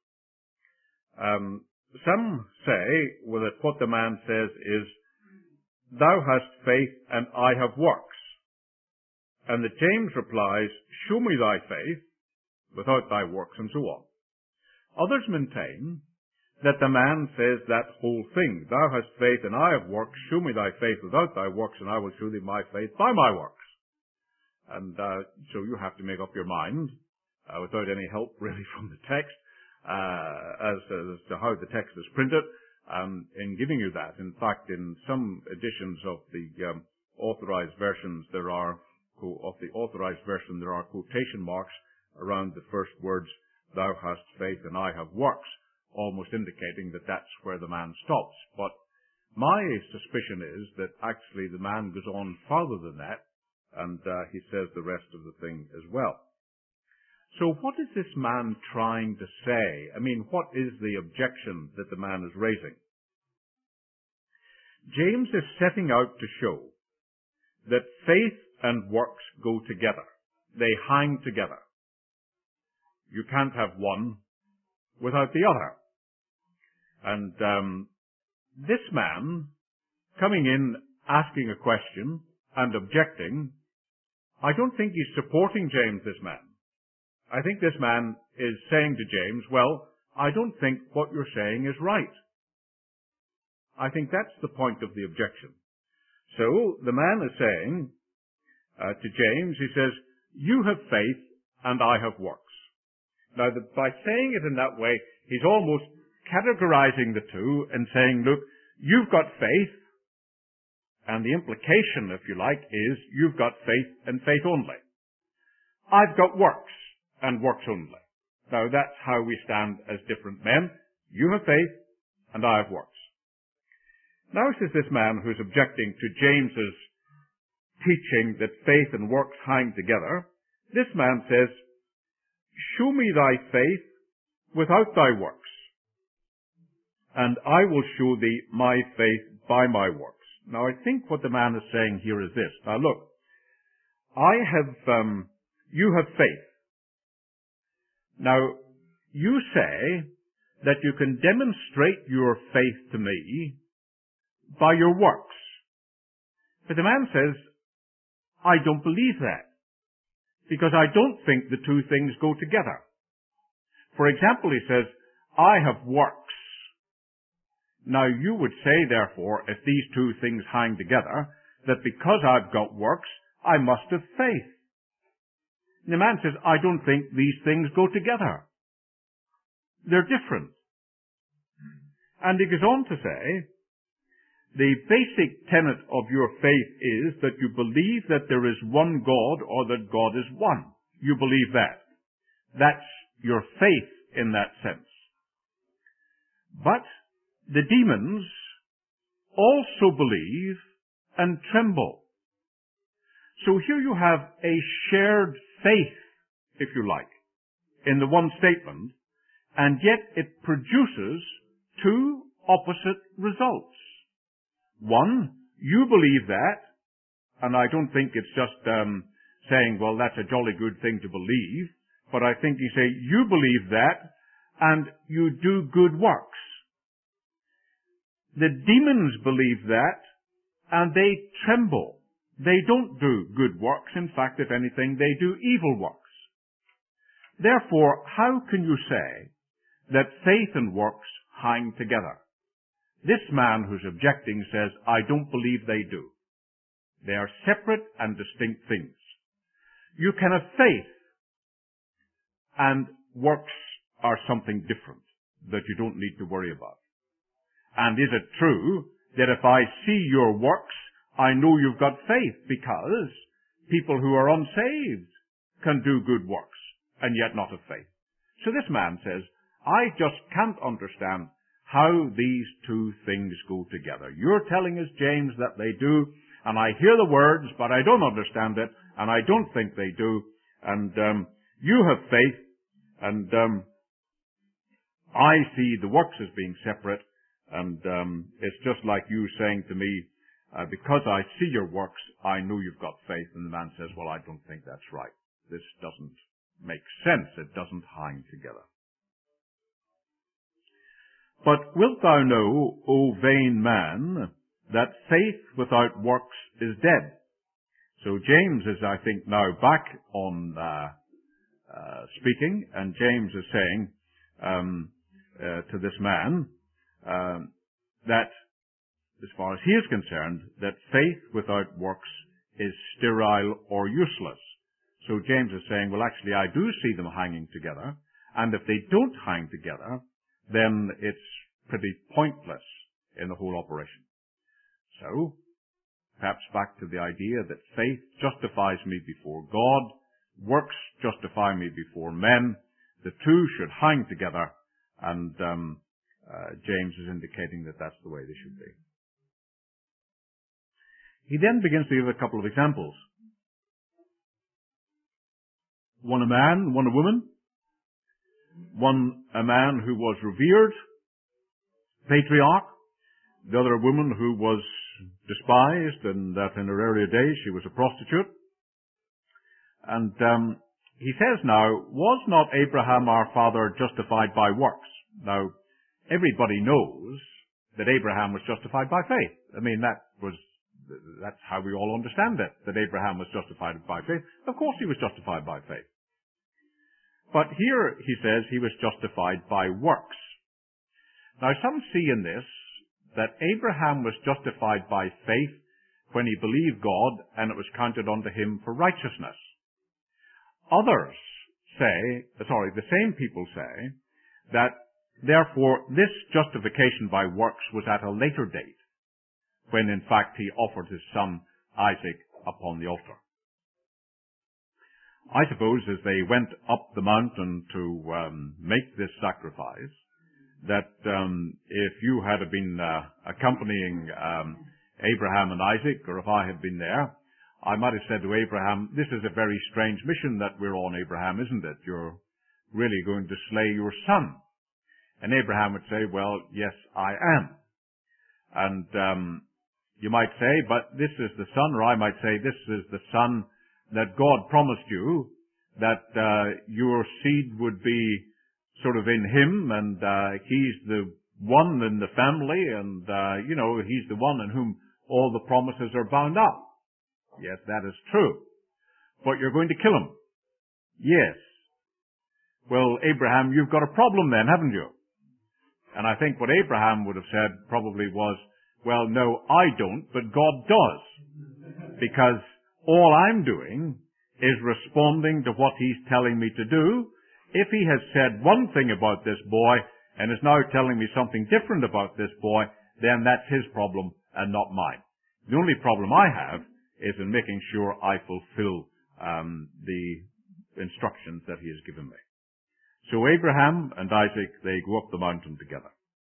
A: Some say that what the man says is, thou hast faith and I have works. And that James replies, show me thy faith without thy works, and so on. Others maintain that the man says that whole thing, thou hast faith and I have works, show me thy faith without thy works, and I will show thee my faith by my works. And so you have to make up your mind, without any help really from the text, as to how the text is printed, in giving you that. In fact, in some editions of the authorized versions, there are quotation marks around the first words, thou hast faith and I have works, almost indicating that that's where the man stops. But my suspicion is that actually the man goes on farther than that, and he says the rest of the thing as well. So what is this man trying to say? I mean, what is the objection that the man is raising? James is setting out to show that faith and works go together. They hang together. You can't have one without the other. And this man, coming in, asking a question and objecting, I don't think he's supporting James, this man. I think this man is saying to James, well, I don't think what you're saying is right. I think that's the point of the objection. So the man is saying to James, he says, you have faith and I have works. Now, by saying it in that way, he's almost categorizing the two and saying, look, you've got faith, and the implication, if you like, is you've got faith and faith only. I've got works and works only. Now, that's how we stand as different men. You have faith and I have works. Now, says this man who's objecting to James's teaching that faith and works hang together, this man says, show me thy faith without thy works, and I will show thee my faith by my works. Now, I think what the man is saying here is this. Now, look, you have faith. Now, you say that you can demonstrate your faith to me by your works. But the man says, I don't believe that, because I don't think the two things go together. For example, he says, I have works. Now, you would say, therefore, if these two things hang together, that because I've got works, I must have faith. And the man says, I don't think these things go together. They're different. And he goes on to say, the basic tenet of your faith is that you believe that there is one God, or that God is one. You believe that. That's your faith in that sense. But the demons also believe and tremble. So here you have a shared faith, if you like, in the one statement, and yet it produces two opposite results. One, you believe that, and I don't think it's just saying, well, that's a jolly good thing to believe, but I think you say, you believe that, and you do good works. The demons believe that, and they tremble. They don't do good works. In fact, if anything, they do evil works. Therefore, how can you say that faith and works hang together? This man who's objecting says, I don't believe they do. They are separate and distinct things. You can have faith, and works are something different that you don't need to worry about. And is it true that if I see your works, I know you've got faith? Because people who are unsaved can do good works and yet not have faith. So this man says, I just can't understand how these two things go together. You're telling us, James, that they do, and I hear the words, but I don't understand it, and I don't think they do. And you have faith, and I see the works as being separate, and it's just like you saying to me, because I see your works, I know you've got faith. And the man says, well, I don't think that's right. This doesn't make sense. It doesn't hang together. But wilt thou know, O vain man, that faith without works is dead? So James is, I think, now back on speaking, and James is saying to this man that, as far as he is concerned, that faith without works is sterile or useless. So James is saying, well, actually, I do see them hanging together, and if they don't hang together, then it's pretty pointless in the whole operation. So, perhaps back to the idea that faith justifies me before God, works justify me before men. The two should hang together, and James is indicating that that's the way they should be. He then begins to give a couple of examples. One a man, one a woman. One a man who was revered, patriarch. The other a woman who was despised, and that in her earlier days she was a prostitute. And he says now, was not Abraham our father justified by works? Now, everybody knows that Abraham was justified by faith. I mean, that's how we all understand it, that Abraham was justified by faith. Of course he was justified by faith. But here he says he was justified by works. Now some see in this that Abraham was justified by faith when he believed God and it was counted unto him for righteousness. Others say, the same people say, that therefore this justification by works was at a later date, when in fact he offered his son Isaac upon the altar. I suppose as they went up the mountain to make this sacrifice, that if you had been accompanying Abraham and Isaac, or if I had been there, I might have said to Abraham, this is a very strange mission that we're on, Abraham, isn't it? You're really going to slay your son. And Abraham would say, well, yes, I am. And you might say, but this is the son, or I might say, this is the son that God promised you, that your seed would be sort of in him, and he's the one in the family, and he's the one in whom all the promises are bound up. Yes, that is true. But you're going to kill him. Yes. Well, Abraham, you've got a problem then, haven't you? And I think what Abraham would have said probably was, well, no, I don't, but God does. Because all I'm doing is responding to what he's telling me to do. If he has said one thing about this boy and is now telling me something different about this boy, then that's his problem and not mine. The only problem I have is in making sure I fulfill the instructions that he has given me. So Abraham and Isaac, they go up the mountain together.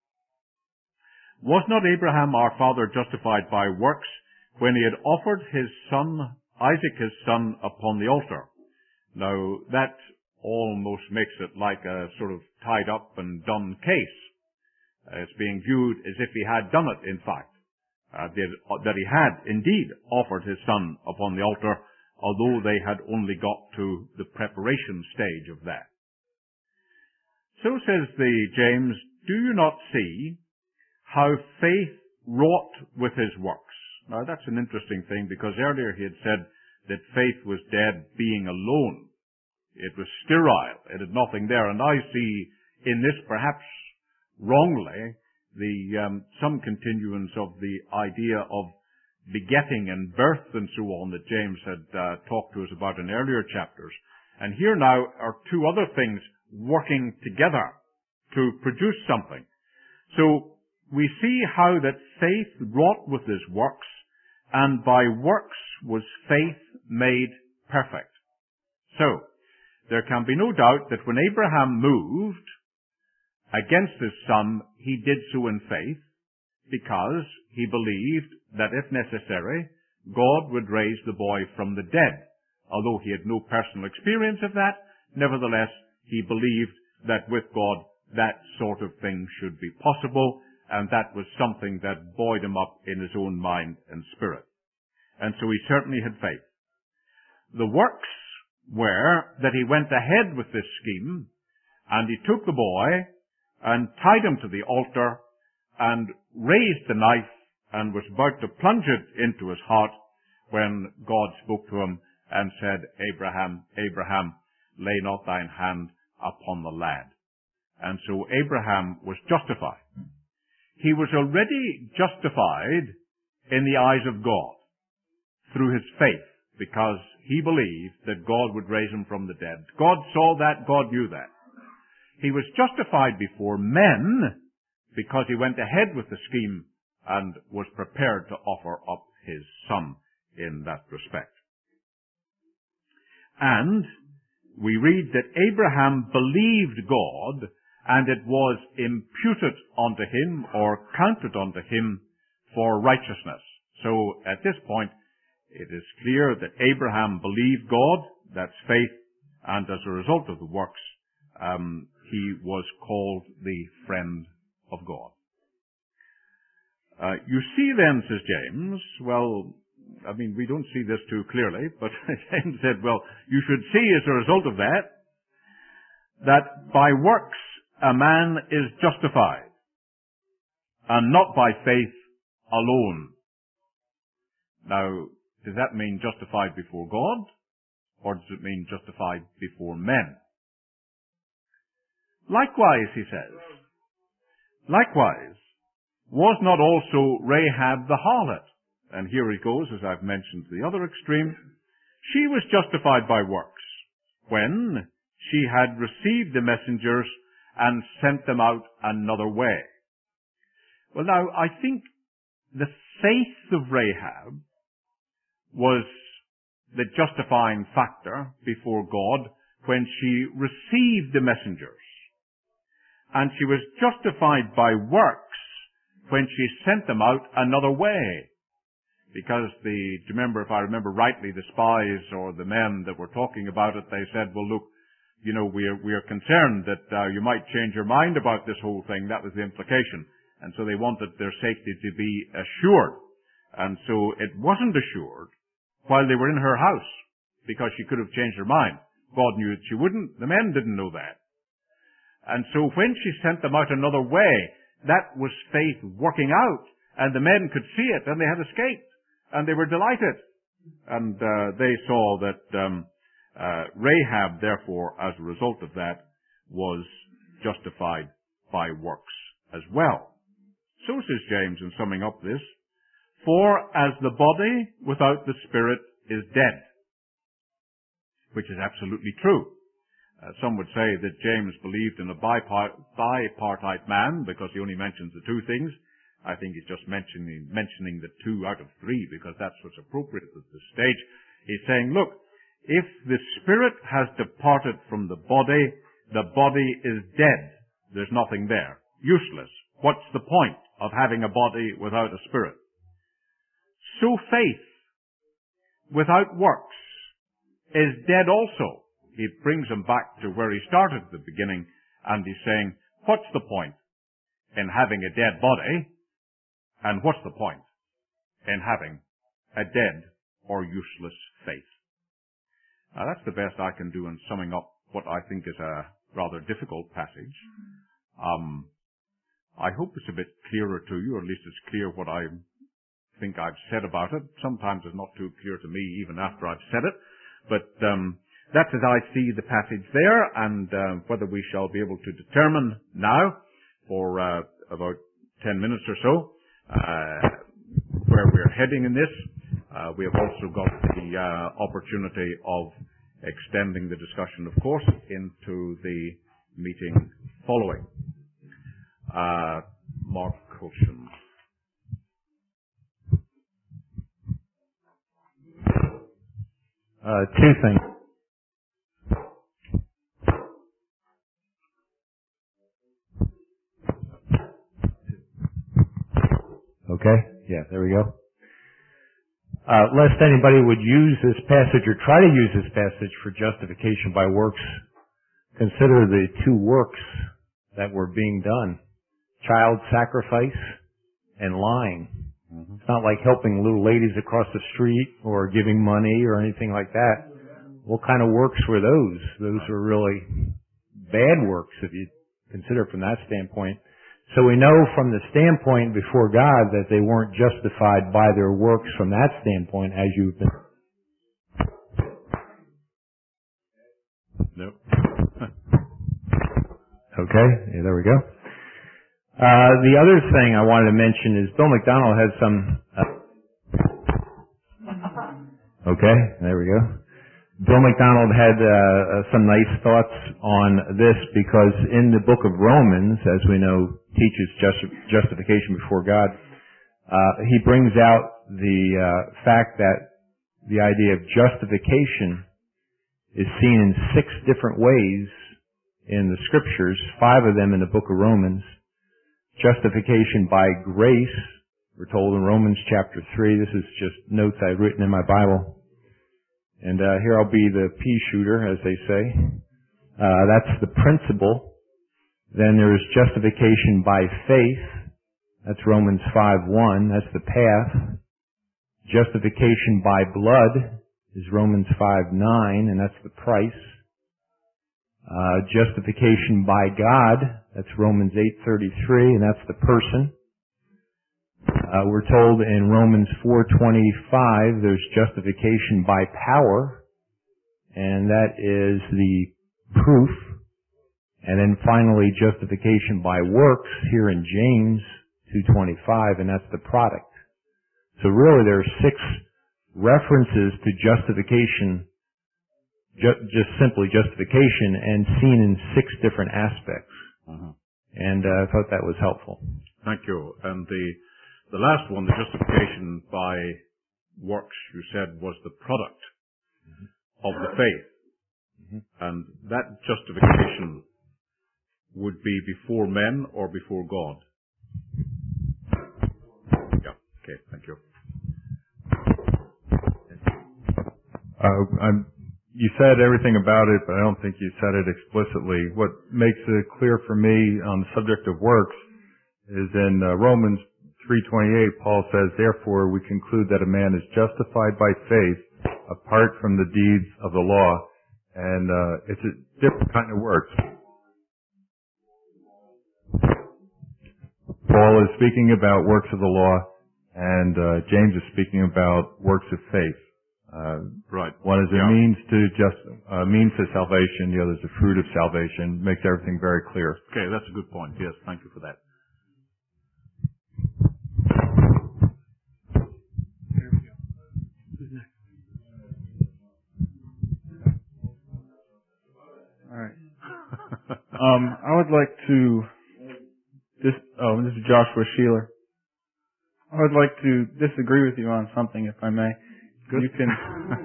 A: Was not Abraham our father justified by works when he had offered his son, Isaac his son, upon the altar? Now, that almost makes it like a sort of tied up and done case. It's being viewed as if he had done it, in fact. That he had indeed offered his son upon the altar, although they had only got to the preparation stage of that. So says James, do you not see how faith wrought with his works? Now that's an interesting thing, because earlier he had said that faith was dead being alone. It was sterile. It had nothing there. And I see in this, perhaps wrongly, some continuance of the idea of begetting and birth and so on that James had talked to us about in earlier chapters. And here now are two other things working together to produce something. So we see how that faith wrought with his works, and by works was faith made perfect. So, there can be no doubt that when Abraham moved against his son, he did so in faith, because he believed that if necessary, God would raise the boy from the dead. Although he had no personal experience of that, nevertheless, he believed that with God, that sort of thing should be possible, and that was something that buoyed him up in his own mind and spirit. And so he certainly had faith. The works were that he went ahead with this scheme, and he took the boy and tied him to the altar and raised the knife and was about to plunge it into his heart when God spoke to him and said, Abraham, Abraham, lay not thine hand upon the lad. And so Abraham was justified. He was already justified in the eyes of God through his faith, because he believed that God would raise him from the dead. God saw that, God knew that. He was justified before men because he went ahead with the scheme and was prepared to offer up his son in that respect. And we read that Abraham believed God, and it was imputed unto him, or counted unto him, for righteousness. So at this point, it is clear that Abraham believed God, that's faith, and as a result of the works, he was called the friend of God. You see then, says James, well, I mean, we don't see this too clearly, but James said, well, you should see as a result of that by works a man is justified, and not by faith alone. Now, does that mean justified before God, or does it mean justified before men? Likewise, he says, likewise, was not also Rahab the harlot? And here he goes, as I've mentioned, to the other extreme. She was justified by works when she had received the messengers and sent them out another way. Well, now, I think the faith of Rahab was the justifying factor before God when she received the messengers. And she was justified by works when she sent them out another way. Because do you remember, if I remember rightly, the spies or the men that were talking about it, they said, well, look, you know, we are concerned that you might change your mind about this whole thing. That was the implication. And so they wanted their safety to be assured. And so it wasn't assured while they were in her house, because she could have changed her mind. God knew that she wouldn't. The men didn't know that. And so when she sent them out another way, that was faith working out. And the men could see it, and they had escaped. And they were delighted. And they saw that Rahab, therefore, as a result of that, was justified by works as well. So says James in summing up this, for as the body without the spirit is dead, which is absolutely true. Some would say that James believed in a bipartite man because he only mentions the two things. I think he's just mentioning the 2 out of 3 because that's what's appropriate at this stage. He's saying, look, if the spirit has departed from the body is dead. There's nothing there. Useless. What's the point of having a body without a spirit? So faith without works is dead also. He brings him back to where he started at the beginning, and he's saying, what's the point in having a dead body? And what's the point in having a dead or useless faith? Now that's the best I can do in summing up what I think is a rather difficult passage. I hope it's a bit clearer to you, or at least it's clear what I think I've said about it. Sometimes it's not too clear to me even after I've said it. But that's as I see the passage there, and whether we shall be able to determine now for about 10 minutes or so where we're heading in this. We have also got the opportunity of extending the discussion, of course, into the meeting following. Mark Caution.
L: Two things. Okay? Yeah, there we go. Lest anybody would use this passage or try to use this passage for justification by works, consider the two works that were being done. Child sacrifice and lying. Mm-hmm. It's not like helping little ladies across the street or giving money or anything like that. What kind of works were those? Those were really bad works if you consider it from that standpoint. So we know from the standpoint before God that they weren't justified by their works from that standpoint, as you've been.
A: Nope.
L: Okay, yeah, there we go. The other thing I wanted to mention is Bill McDonald has some. Okay, there we go. Bill McDonald had some nice thoughts on this because in the book of Romans, as we know, teaches justification before God. He brings out the fact that the idea of justification is seen in 6 different ways in the scriptures, 5 of them in the book of Romans. Justification by grace, we're told in Romans chapter 3. This is just notes I've written in my Bible. And here I'll be the pea shooter, as they say. That's the principle. Then there is justification by faith. That's Romans 5:1. That's the path. Justification by blood is Romans 5:9, and that's the price. Justification by God, that's Romans 8:33, and that's the person. We're told in Romans 4:25 there's justification by power, and that is the proof. And then finally justification by works here in James 2:25, and that's the product. So really there are 6 references to justification, just simply justification, and seen in 6 different aspects. Uh-huh. And I thought that was helpful.
A: Thank you. And the last one, the justification by works, you said was the product of the faith. Mm-hmm. And that justification would be before men or before God? Yeah. Okay. Thank you.
M: You said everything about it, but I don't think you said it explicitly. What makes it clear for me on the subject of works is in Romans 3:28, Paul says, "Therefore we conclude that a man is justified by faith apart from the deeds of the law." And it's a different kind of works. Paul is speaking about works of the law, and James is speaking about works of faith.
A: Right.
M: One is a means to salvation. The other is a fruit of salvation. Makes everything very clear.
A: Okay, that's a good point. Yes, thank you for that.
N: All right. I would like to. This is Joshua Sheeler. I would like to disagree with you on something, if I may. Good. You can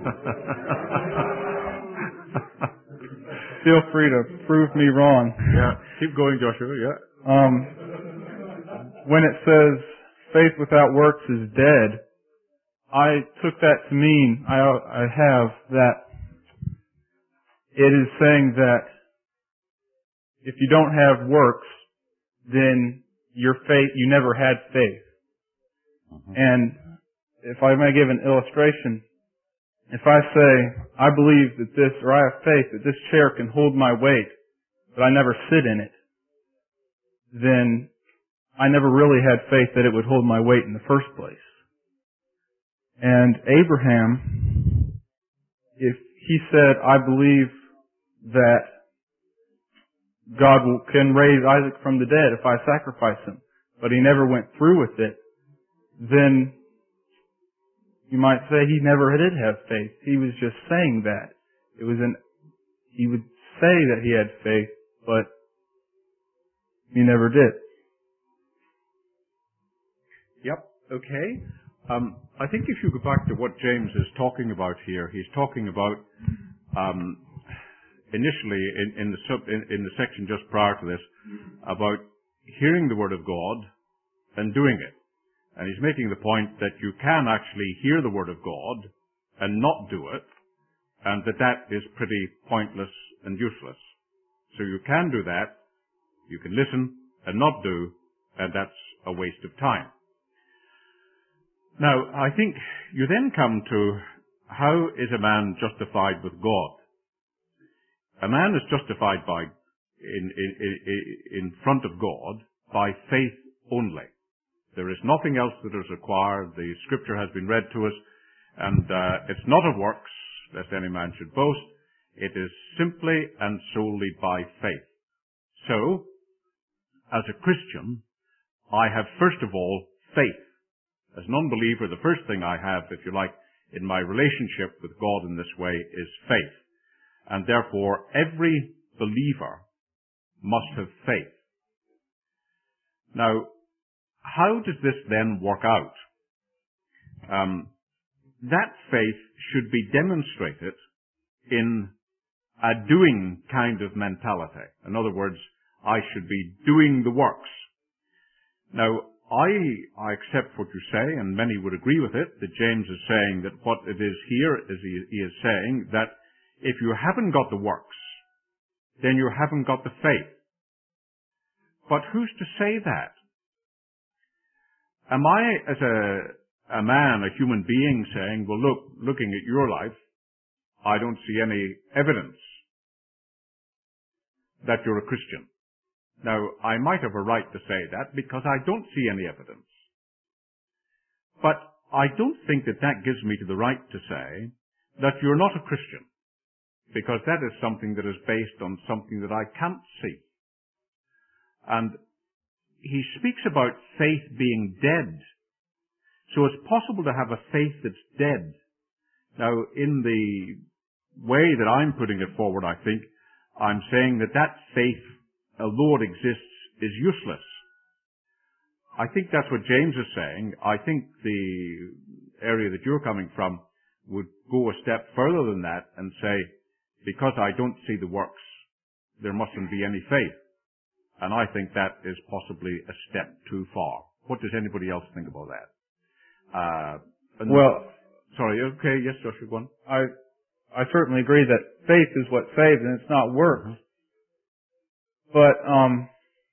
N: feel free to prove me wrong.
A: Yeah, keep going, Joshua. Yeah.
N: When it says faith without works is dead, I took that to mean I have that it is saying that if you don't have works, then your faith, you never had faith. Uh-huh. And if I may give an illustration, if I say, I believe that this, or I have faith that this chair can hold my weight, but I never sit in it, then I never really had faith that it would hold my weight in the first place. And Abraham, if he said, I believe that God can raise Isaac from the dead if I sacrifice him, but he never went through with it, then you might say he never did have faith. He was just saying that. He would say that he had faith, but he never did.
A: Yep. Okay. I think if you go back to what James is talking about here, he's talking about initially in the section just prior to this about hearing the word of God and doing it. And he's making the point that you can actually hear the word of God and not do it, and that is pretty pointless and useless. So you can do that, you can listen and not do, and that's a waste of time. Now, I think you then come to how is a man justified with God? A man is justified in front of God by faith only. There is nothing else that is required. The scripture has been read to us, and it's not of works, lest any man should boast. It is simply and solely by faith. So, as a Christian, I have first of all faith. As an unbeliever, the first thing I have, if you like, in my relationship with God in this way is faith. And therefore, every believer must have faith. Now, how does this then work out? That faith should be demonstrated in a doing kind of mentality. In other words, I should be doing the works. Now, I accept what you say, and many would agree with it, that James is saying that what it is here is he is saying that if you haven't got the works, then you haven't got the faith. But who's to say that? Am I, as a man, a human being, saying, well, looking at your life, I don't see any evidence that you're a Christian? Now, I might have a right to say that because I don't see any evidence. But I don't think that gives me the right to say that you're not a Christian, because that is something that is based on something that I can't see. And he speaks about faith being dead. So it's possible to have a faith that's dead. Now, in the way that I'm putting it forward, I think, I'm saying that faith, although it exists, is useless. I think that's what James is saying. I think the area that you're coming from would go a step further than that and say, because I don't see the works, there mustn't be any faith. And I think that is possibly a step too far. What does anybody else think about that? Sorry, okay, yes, Joshua, go on.
N: I certainly agree that faith is what saves and it's not works. Mm-hmm. But, and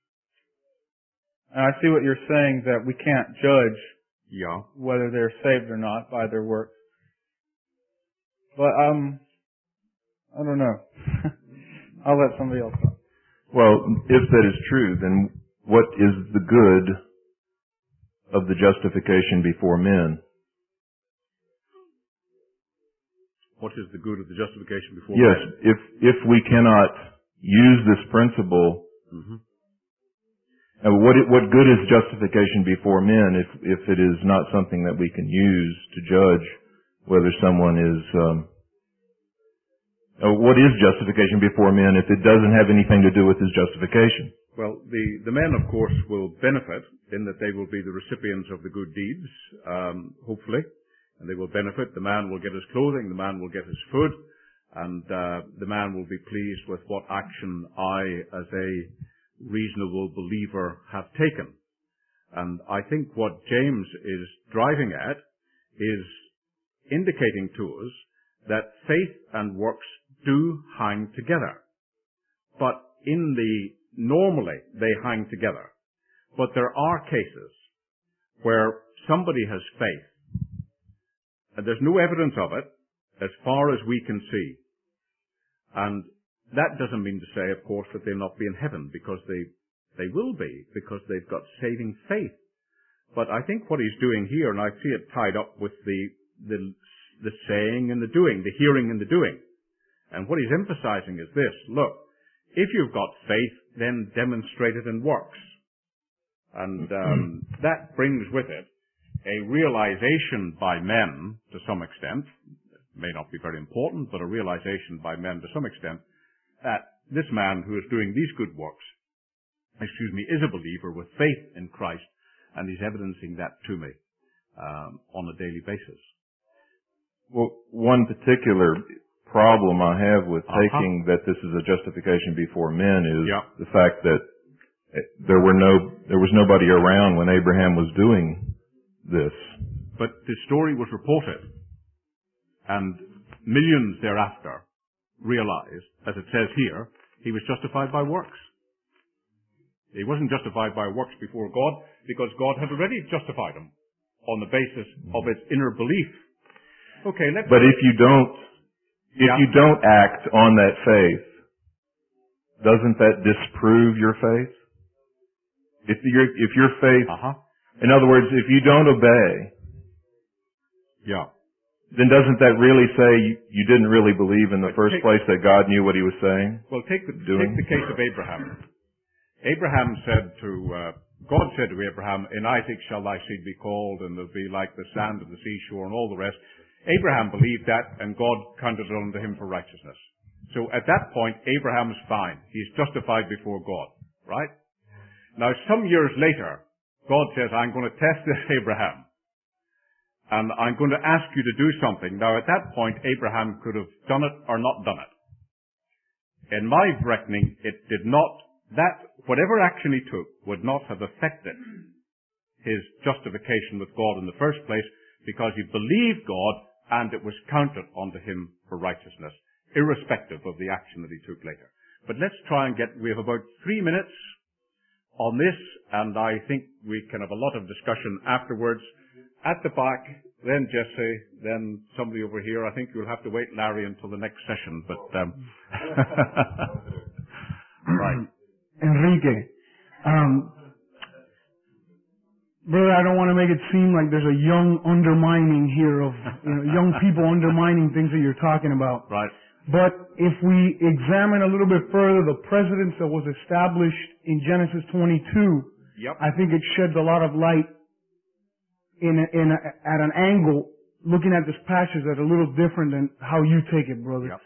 N: I see what you're saying, that we can't judge whether they're saved or not by their works. But, I don't know. I'll let somebody else talk.
O: Well, if that is true, then what is the good of the justification before men?
A: What is the good of the justification before men?
O: Yes, if we cannot use this principle, what good is justification before men if it is not something that we can use to judge whether someone is what is justification before men if it doesn't have anything to do with his justification?
A: Well, the men, of course, will benefit in that they will be the recipients of the good deeds, hopefully, and they will benefit. The man will get his clothing, the man will get his food, and the man will be pleased with what action I, as a reasonable believer, have taken. And I think what James is driving at is indicating to us that faith and works do hang together. But normally they hang together. But there are cases where somebody has faith, and there's no evidence of it as far as we can see. And that doesn't mean to say, of course, that they'll not be in heaven, because they will be, because they've got saving faith. But I think what he's doing here, and I see it tied up with the saying and the doing, the hearing and the doing. And what he's emphasizing is this: look, if you've got faith, then demonstrate it in works. And that brings with it a realization by men, to some extent, it may not be very important, but a realization by men to some extent, that this man who is doing these good works, is a believer with faith in Christ, and he's evidencing that to me on a daily basis.
O: Well, one particular problem I have with taking that this is a justification before men is the fact that there was nobody around when Abraham was doing this.
A: But the story was reported, and millions thereafter realized, as it says here, he was justified by works. He wasn't justified by works before God because God had already justified him on the basis of his inner belief. Okay,
O: But if you don't act on that faith, doesn't that disprove your faith? If your faith, in other words, if you don't obey, then doesn't that really say you didn't really believe in the first place that God knew what he was saying?
A: Well, take the case of Abraham. Abraham said God said to Abraham, "In Isaac shall thy seed be called, and they'll be like the sand of the seashore," and all the rest. Abraham believed that, and God counted it unto him for righteousness. So at that point, Abraham's fine. He's justified before God, right? Now, some years later, God says, "I'm going to test this, Abraham. And I'm going to ask you to do something." Now, at that point, Abraham could have done it or not done it. In my reckoning, it did not, whatever action he took would not have affected his justification with God in the first place, because he believed God and it was counted unto him for righteousness, irrespective of the action that he took later. But let's try and we have about 3 minutes on this, and I think we can have a lot of discussion afterwards. At the back, then Jesse, then somebody over here. I think you'll have to wait, Larry, until the next session, but right.
P: Enrique, brother, I don't want to make it seem like there's a young undermining here of young people undermining things that you're talking about.
A: Right.
P: But if we examine a little bit further the precedence that was established in Genesis 22, I think it sheds a lot of light at an angle, looking at this passage that's a little different than how you take it, brother.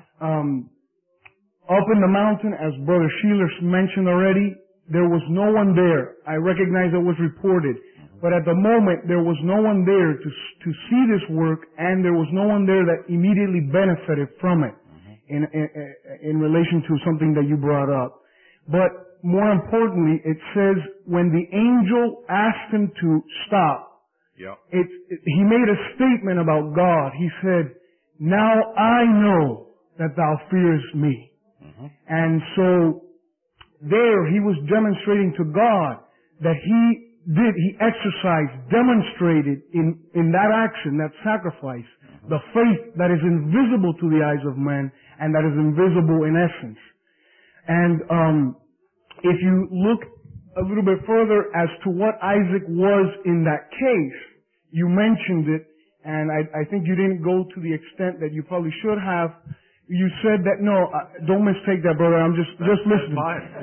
P: Up in the mountain, as Brother Sheeler mentioned already, there was no one there. I recognize it was reported. But at the moment, there was no one there to see this work, and there was no one there that immediately benefited from it in relation to something that you brought up. But more importantly, it says when the angel asked him to stop, he made a statement about God. He said, "Now I know that thou fearest me." And so there he was demonstrating to God that he demonstrated in that action, that sacrifice, the faith that is invisible to the eyes of men and that is invisible in essence. And if you look a little bit further as to what Isaac was in that case, you mentioned it, and I think you didn't go to the extent that you probably should have. You said that, no, don't mistake that, brother. I'm just listening.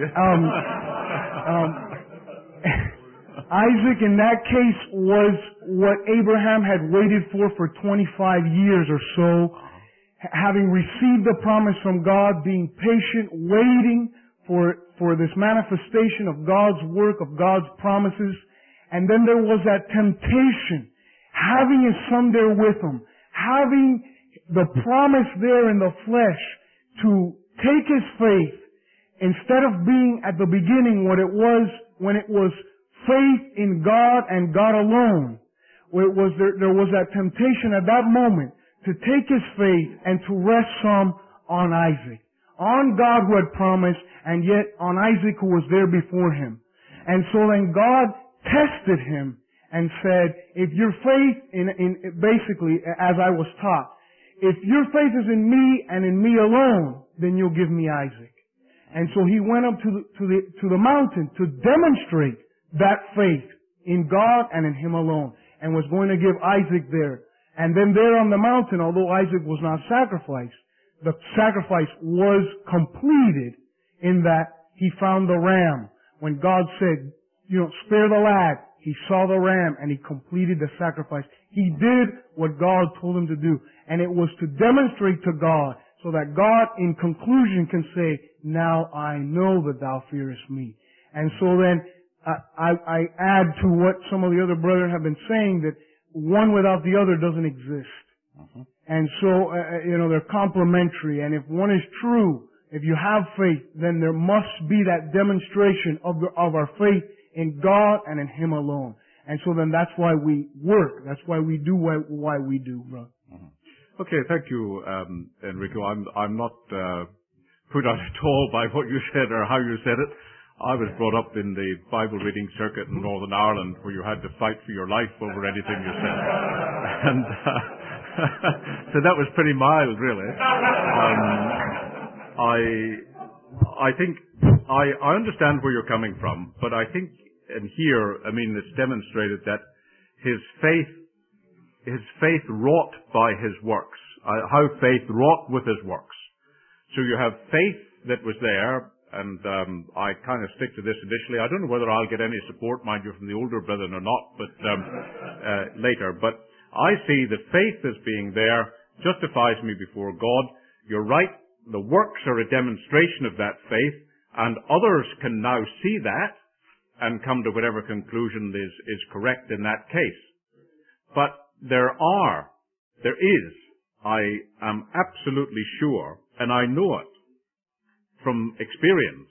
P: Isaac in that case was what Abraham had waited for 25 years or so, having received the promise from God, being patient, waiting for this manifestation of God's work, of God's promises. And then there was that temptation, having his son there with him, having the promise there in the flesh to take his faith, instead of being at the beginning what it was when it was faith in God and God alone. Where there was that temptation at that moment to take his faith and to rest some on Isaac, on God who had promised, and yet on Isaac who was there before him. And so then God tested him and said, if your faith basically, as I was taught, if your faith is in me and in me alone, then you'll give me Isaac. And so he went up to the mountain to demonstrate that faith in God and in him alone, and was going to give Isaac there. And then there on the mountain, although Isaac was not sacrificed, the sacrifice was completed in that he found the ram. When God said, spare the lad, he saw the ram and he completed the sacrifice. He did what God told him to do. And it was to demonstrate to God, so that God in conclusion can say, now I know that thou fearest me. And so then I add to what some of the other brethren have been saying that one without the other doesn't exist. And so, they're complementary. And if one is true, if you have faith, then there must be that demonstration of our faith in God and in Him alone. And so then that's why we work. That's why we do why we do, brother.
A: Okay, thank you, Enrico. I'm not put out at all by what you said or how you said it. I was brought up in the Bible reading circuit in Northern Ireland where you had to fight for your life over anything you said. And so that was pretty mild, really. I think I understand where you're coming from, but I think, and here, it's demonstrated that his faith wrought by his works. How faith wrought with his works. So you have faith that was there, and I kind of stick to this initially. I don't know whether I'll get any support, mind you, from the older brethren or not, but later. But I see the faith as being there justifies me before God. You're right. The works are a demonstration of that faith, and others can now see that and come to whatever conclusion is correct in that case. But there is, I am absolutely sure, and I know it from experience.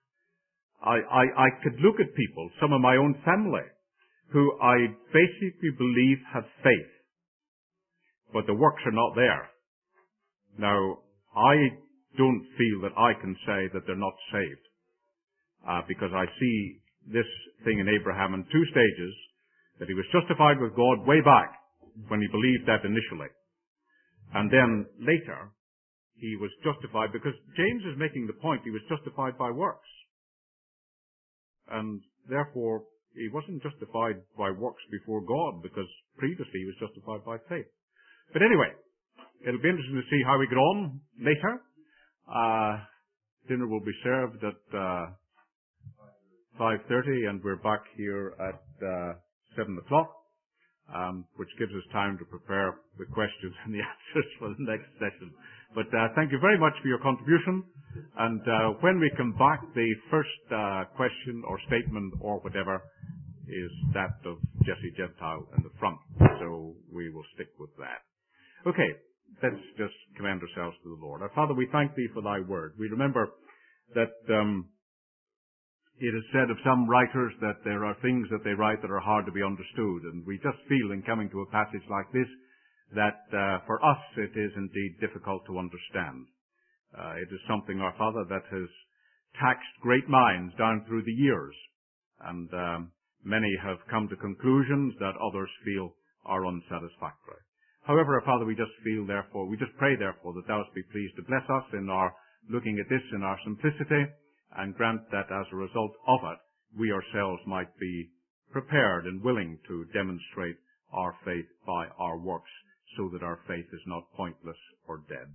A: I could look at people, some of my own family, who I basically believe have faith, but the works are not there. Now, I don't feel that I can say that they're not saved, because I see this thing in Abraham in two stages, that he was justified with God way back when he believed that initially. And then later, he was justified, because James is making the point he was justified by works. And therefore, he wasn't justified by works before God, because previously he was justified by faith. But anyway, it'll be interesting to see how we get on later. Dinner will be served at 5:30, and we're back here at 7 o'clock, which gives us time to prepare the questions and the answers for the next session. But thank you very much for your contribution. And when we come back, the first question or statement or whatever is that of Jesse Gentile in the front. So we will stick with that. Okay, let's just commend ourselves to the Lord. Our Father, we thank Thee for Thy word. We remember that it is said of some writers that there are things that they write that are hard to be understood. And we just feel in coming to a passage like this that for us it is indeed difficult to understand. It is something, our Father, that has taxed great minds down through the years. And many have come to conclusions that others feel are unsatisfactory. However, our Father, we just pray therefore that Thou be pleased to bless us in our looking at this in our simplicity, and grant that as a result of it, we ourselves might be prepared and willing to demonstrate our faith by our works, so that our faith is not pointless or dead.